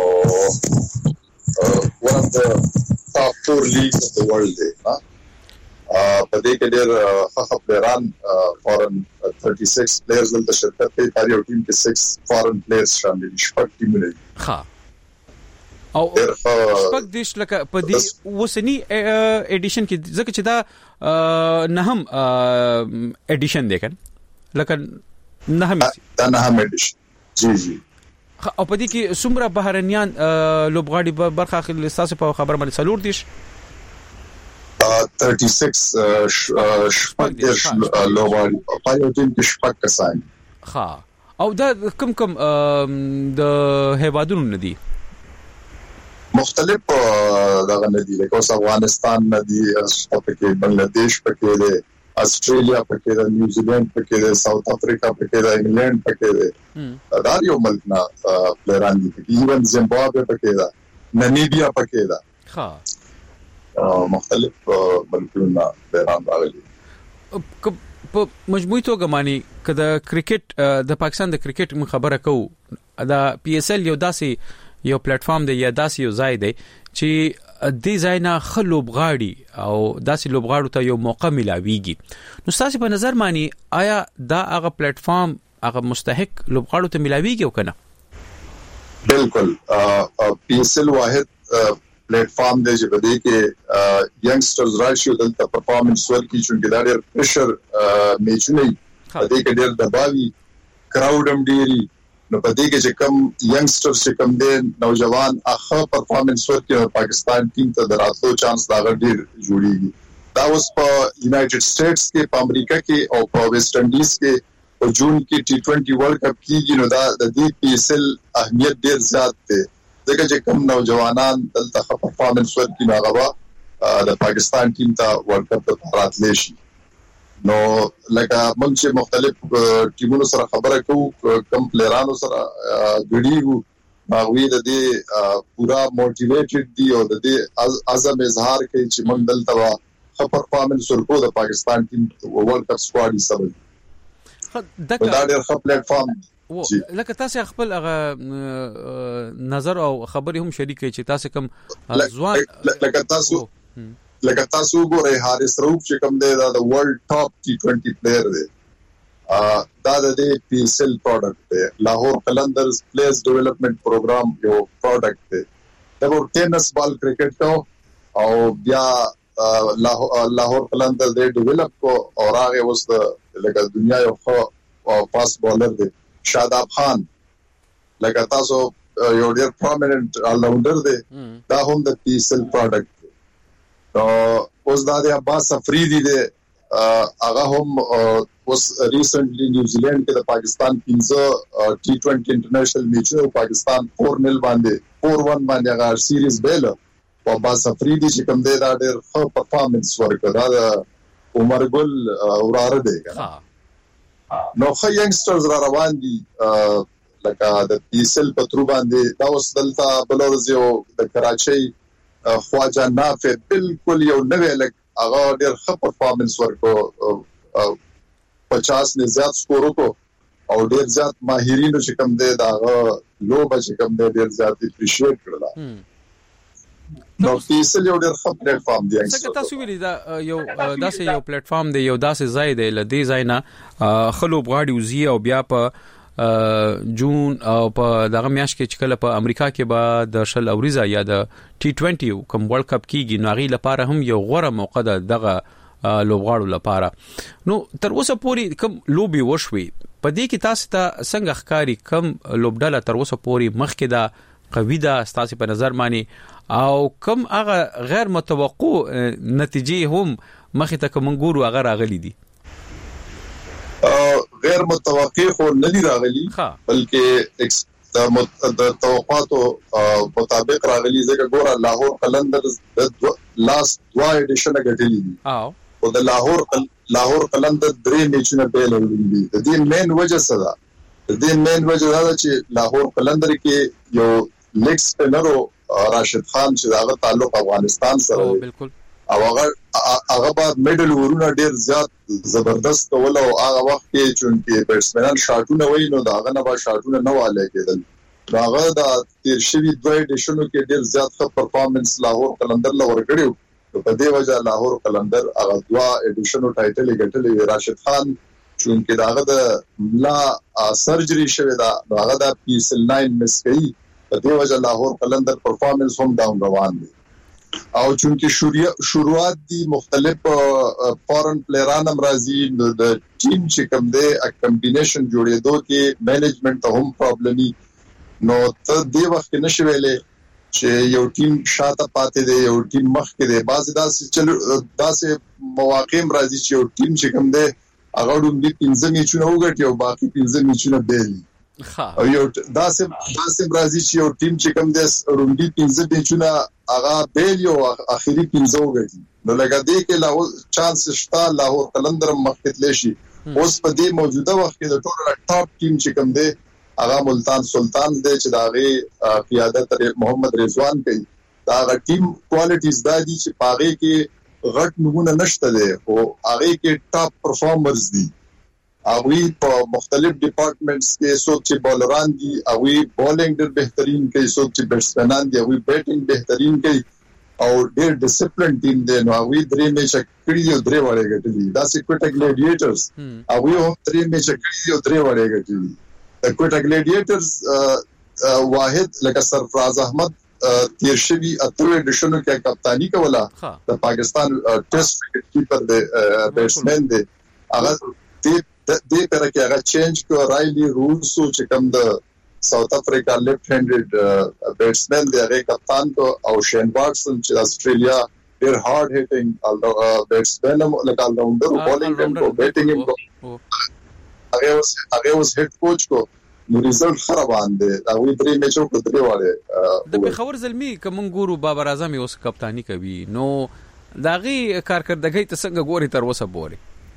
S13: one of the top 4 leagues of the world دی په دې کې ډېر ښه پلیران فورن 36 پلیئرز دلته شرکت کوي په یو ټیم کې 6 فورن پلیئرز شامل دي شپږ ټیمونه دي
S6: او شپږ دیش لکه په دې وسنی ایډیشن کې ځکه چې دا نه هم ایډیشن دی کنه لکه نه هم
S13: ایډیشن جی
S6: او په دې کې څومره بهرنیان لوبغاړي برخه اخلي تاسو په خبر باندې څلور دیش
S13: 36 شپږ دیش لوبغاړي په یو ټیم کې شپږ کسان
S6: او دا کم د هیوادونو ندي
S13: مختلف دغه ندي لکه افغانستان ندي پکې بنگلاديش پکې دی استرالیا پکې دی نیوزیلند پکې دی ساوث افریقا پکې دی انګلند پکې دی دا یو ملک نه پلیران دي ایون زیمبابوے پکې دی ناميبیا پکې دی مختلف ملکونه پلیران راغلي
S6: په مجموعي توګه معنی کله کرکټ د پاکستان د کرکټ خبره کو دا PSL یو داسې یو پلیټ فارم دی یا داسې یو ځای دی چې د ځاینا خلوبغاړي او داسې لوبغاړو ته یو موقع ملاويږي نو تاسو په نظر مانی آیا دا هغه پلیټ فارم هغه مستحق لوبغاړو ته ملاويږي او کنه
S13: بالکل PSL واحد پلیټ فارم دی چې بده کې ینګسترز راشي دلته پرفارمنس ورکړي چې دا ډېر پریشر میچونه دي کې ډېر دباوي کراود هم ډېری نو په دې کې چې کم ینګستر چې کم دي نوجوان اخا پرفارمنس ورکړي پاکستان ټیم ته دراتلو چانس دا ډېر جوړیږي دا اوس په یونایټډ سټیټس کې په امریکا کې او په ویسټ انډیز کې په جون کې T20 ورلد کپ کېږي نو دا د دې PSL اهمیت ډېر زیات دی ځکه چې کم نوجوانان دلته پرفارمنس ورکړي نو هغه د پاکستان ټیم ته ورلد کپ ته راتلی شي نو لکه موږ چې مختلف ټیمونو سره خبره کوو کم پلیرانو سره غړیو هغه د دې پورا موټیویټډ دی او د دې عزم اظهار کوي چې موږ دلته ښه پرفارمنس ورکو د پاکستان ټیم ورلد کپ سکواډ سره دا ډېر ښه پلیټ فارم
S6: لکه تاسو خپل هغه نظر او خبرې هم شریکې چې تاسو کوم ځوان
S13: لکه تاسو ګورئ حارث رؤف چې کوم دی دا د ورلد ټاپ T20 پلیئر دی دا د PSL پروډکټ دی لاهور قلندرز پلیئرز ډیولپمنٹ پروګرام یو پروډکټ دی دا ټینس بال کرکټ او بیا لاهور قلندر دی ډیولپ کو او هغه اوس د لکه دنیا یو فاست بولر دی شاداب خان لکه تاسو یو ډیر پرومیننٹ آلراؤنډر دی دا هم د PSL پروډکټ اوس دا د عباس افریدی دی هغه هم اوس ریسنټلی نیوزیلند کې د پاکستان 15 T20 انټرنیشنل میچونو پاکستان 4-0 باندې 4-1 باندې هغه سیریز بیل او عباس افریدی چې کوم دی دا ډېر ښه پرفارمنس ورکړ دا عمر ګل وراره دی نو خو ینګسترز را روان دي لکه د PSL په تر باندې دا اوس دلته بلورز یو د کراچۍ خواجه نافع بالکل یو نوې لک هغه ډېر ښه پرفارمنس ورکو 50 نه زیات سکور وکړو او ډېر زیات ماهرینو چې کوم دی دا لوبه چې کوم دی ډېر زیات اپریشیټ کړل نو PSL یو ډېر ښه پلیټ فارم دی
S6: څنګه تاسو ویلي دا یو داسې یو پلیټ فارم دی یو داسې ځای دی لدې ځای نه خلوب غاړي وزي او بیا په جون او په دغه میاشت کې چې کله په امریکا کې به د شل اوریزا یا د T20 کوم ورلد کپ کېږي نو غي لپاره هم یو غوړه موقع ده دغه لوبغاړو لپاره نو تر اوسه پورې کوم لوبي وشوي په دې کې تاسو ته څنګه ښکاری کوم لوبډاله تر اوسه پورې مخکې ده قوی ده تاسو په نظر مانی او کوم هغه غیر متوقع نتیجې هم مخې ته کوم ګورو هغه راغلي دي
S13: غیر متوقع خو نه دي راغلي بلکې د توقعاتو مطابق راغلي ځکه ګوره لاهور قلندرز د لاست 2 ایډیشن غټلې دي او د لاهور قلندر 3 میچونه بیل وړي د دې مین وجه څه ده د دې مین وجه دا چې لاهور قلندر کې یو لیګ سپینر راشد خان چې داغه تعلق افغانستان سره دی او هغه بعد میډل ورونه ډیر زیات زبردست کول او هغه وخت کې چې بیټسمنان شاټونه وای نو داغه نه با شاټونه نه واله کېدل هغه د تیر شوی دوه ایډیشنو کې ډیر زیات ښه پرفارمنس لاهور قلندر لور کړیو په دې وجه لاهور قلندر هغه دوه ایډیشنو ټایټل ګټلې راشد خان چونکه داغه د لا سرجری شوی دا هغه د پیسل 9 مس کوي په دې وجه لاهور قلندر پرفارمنس هم ډاون روان دي او چونکه شروعات دي مختلف فورن پلیران هم راځي د ټیم چې کوم دی ا کمبینیشن جوړېدو کې مینجمنت ته هم پرابلمي نو ته دې وخت نشو ویلې چې یو ټیم شاته پاتې دی یو ټیم مخ کې دی بعضی داسې مواقع راځي چې یو ټیم چې کوم دی هغه دوی 15 میچونه وګټي او باقي 15 میچونه بیل او یو داسې راځي چې یو ټیم چې کوم دی روندي 15 میچونه هغه بیل یو اخیری 15 وګټي نو لکه دې کې لا چانس شته لاهور قلندر مخکې شي اوس په دې موجوده وخت کې د ټولو ټاپ ټیم چې کوم دی هغه ملتان سلطان دی چې داغه قیادت محمد رضوان کوي دا ټیم کوالټیز دادي چې پاغه کې غټ نمونه نشته دی او هغه کې ټاپ پرفارمرز دي اوی په مختلف ډپارټمنټس کې څوک چې بولران دي اوی بولینګ ډېر بهترین کوي څوک چې بیټسمنان دي اوی بیټینګ بهترین کوي او ډېر ډیسپلین ټیم دی نو اوی درې میچ کړي یو درې وړي ګټلي دا سیکوټ ګلیډیټرز اوی هم درې میچ کړي یو درې وړي ګټلي د کوټا ګلیډیټرز واحد لکه سرفراز احمد تیر شوی اتلو ایډیشنو کې کپتانی کوله د پاکستان ټیسټ کرکټ کیپر دی بیټسمن دی هغه دې پر کې هغه چینج کو رایلی روسو چې کوم د ساوث افریقا لیفټ هینډډ بیټسمن دی هغه کپتان کو او شین واټسن چې د استرالیا ډیر هارد هیټینګ بیټسمن لکه راوندر بولینګ کو بیټینګ کو هغه اوس هیډ کوچ کو نو ریزلټ خرابان دي دا وی درې میچو کو درې واله
S6: د بخور زلمی کوم ګورو بابر اعظم اوس کپتانی کوي نو داغي کارکردګۍ ته څنګه ګوري تر وسه بوري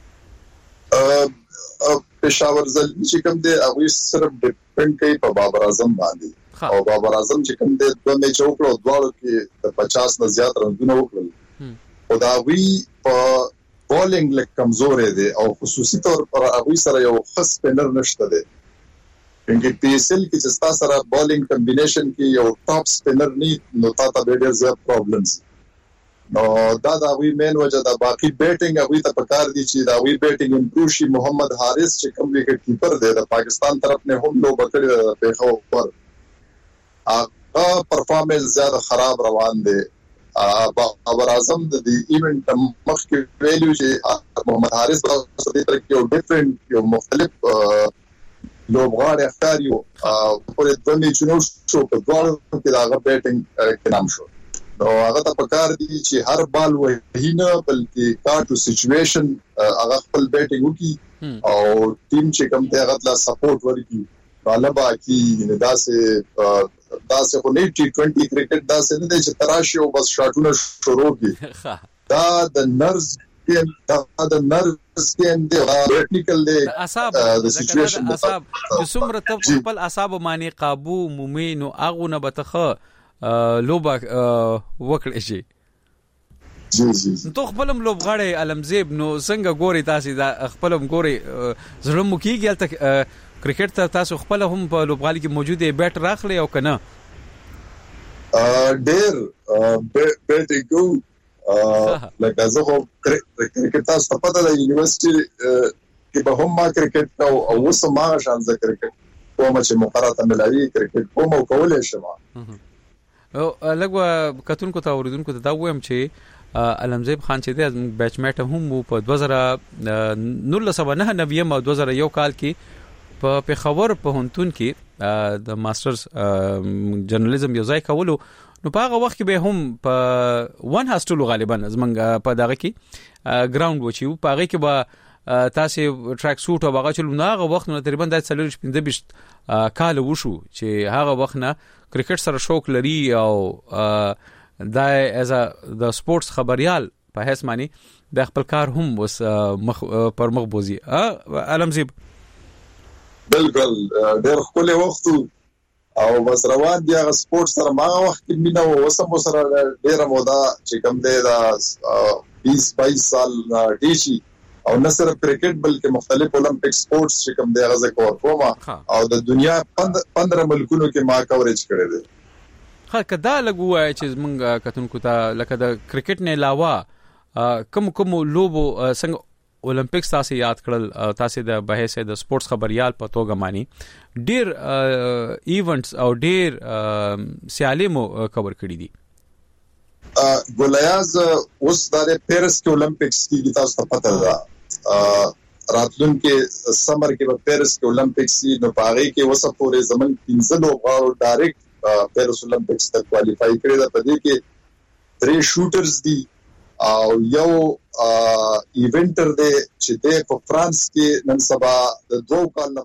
S13: پېښور زلمی چې کوم دی هغه صرف ډیپند کوي په بابر اعظم باندې او بابر اعظم چې کوم دی دوه میچو کړو دواړو کې د 50 نه زیات رنونه وکړل او دا وی په بولینګ لک کمزور دی او خصوصي طور پر هغه سره یو خاص سپینر نشته دی انګ پی ایس ال کې چې تاسو سره بولینګ کمبینیشن کې یو ټاپ سپینر نه نو تاسو ته ډېر زیات پرابلمز نو دا وی مین وجه دا باقي بیټینګ هغه ته پکار دي چې دا وی بیټینګ امپروو شي محمد حارث چې کوم وکټ کیپر دی د پاکستان طرف نه هم لو بکړي په خو پر هغه پرفارمنس زیات خراب روان دی بابر اعظم د ایونت مخکې ویلو چې محمد حارث په دې تر کې یو ډیفرنٹ یو مختلف لوبغاړي اختیاریو په دې میچونو شو په ډول کې دا بیټینګ کې نام شو نو هغه ته پکار دي چې هر بال وهینه بلکې کارټو سچويشن هغه خپل بیټینګ وکي او ټیم چې کوم ته هغه لا سپورټ ورکړي طالبا کې داسې خو نه ټي20 کرکټ داسې نه چې تراشي او بس شاټونه شروع کی دا د نرز کې د نرز کې د ټیکنیکل دی
S6: اعصاب د سچويشن اعصاب چې څومره ته خپل اعصاب باندې قابو مومین او اغه نه بتخه لوبا وکړی شي
S13: جی
S6: تو خپلم لوبغاړي علمزیب نو څنګه ګوري تاسو دا خپلم ګوري زړه مو کیږي تل کرکټ ته تاسو خپل هم په لوبغالي کې موجوده بیٹ راخلی او کنه
S13: ډېر بیټ لکه زه خو کرکټ تاسو په پته د یونیورسيټي کې به هم ما کرکټ او اوس ما شان ز کرکټ کوم چې مقرره ملایي کرکټ کوم کولای شم
S6: او لګو کتونکو ته اوریدونکو ته دا وایم چې علمزیب خان چې د بیچ میټ هم په 2019 او 2001 کال کې په پیښور په هنتون کې د ماسترز جرنالیزم یو ځای کولو نو په هغه وخت کې به هم په ون هاستلو غالبا زمنګ په دغه کې ګراوند وچیو په هغه کې به تاسو ټریک سوټ او هغه چلو نه هغه وخت نو تقریبا د 15 کال وشو چې هغه وخت نه کرکټ سره شوق لري او دا از د سپورتس خبريال په هیڅ معنی د خپل کار هم وس پر مخ بوزي علمزیب
S13: بالکل ډېر خپل وخت او بس روان دي هغه سپورت سره ما وخت کې مینا وسم سره ډیره مودا چې کوم دی دا 20-22 سال دیشي او نه صرف کرکټ بلکې مختلف اولمپیک سپورتس چې کوم دی هغه کور کوم او د دنیا 15 ملکونو کې ما کوریج کړی دی.
S6: ها کدا لګوای چې موږ کتونکو ته لکه د کرکټ نه علاوه کوم لوبو څنګه اولمپیکس تاسو یاد کړل تاسو د بحث د سپورتس خبريال په توګه مانی ډیر ایونټس او ډیر سیالمو کور کړی دي.
S13: ګولیاز اوس د پیرس کې اولمپیکس کې تاسو ته پته ده راتلونکي سمر کې په پیرس کې اولمپیکس نو پاره کې وسه پورې زمون 15 لوبغاړو ډایرکټ پیرس اولمپیکس ته کوالیفای کړی ده. په دې کې 3 شوټرز دي او یو ایونټر دی چې د فرانس کې نن سبا د 2 کال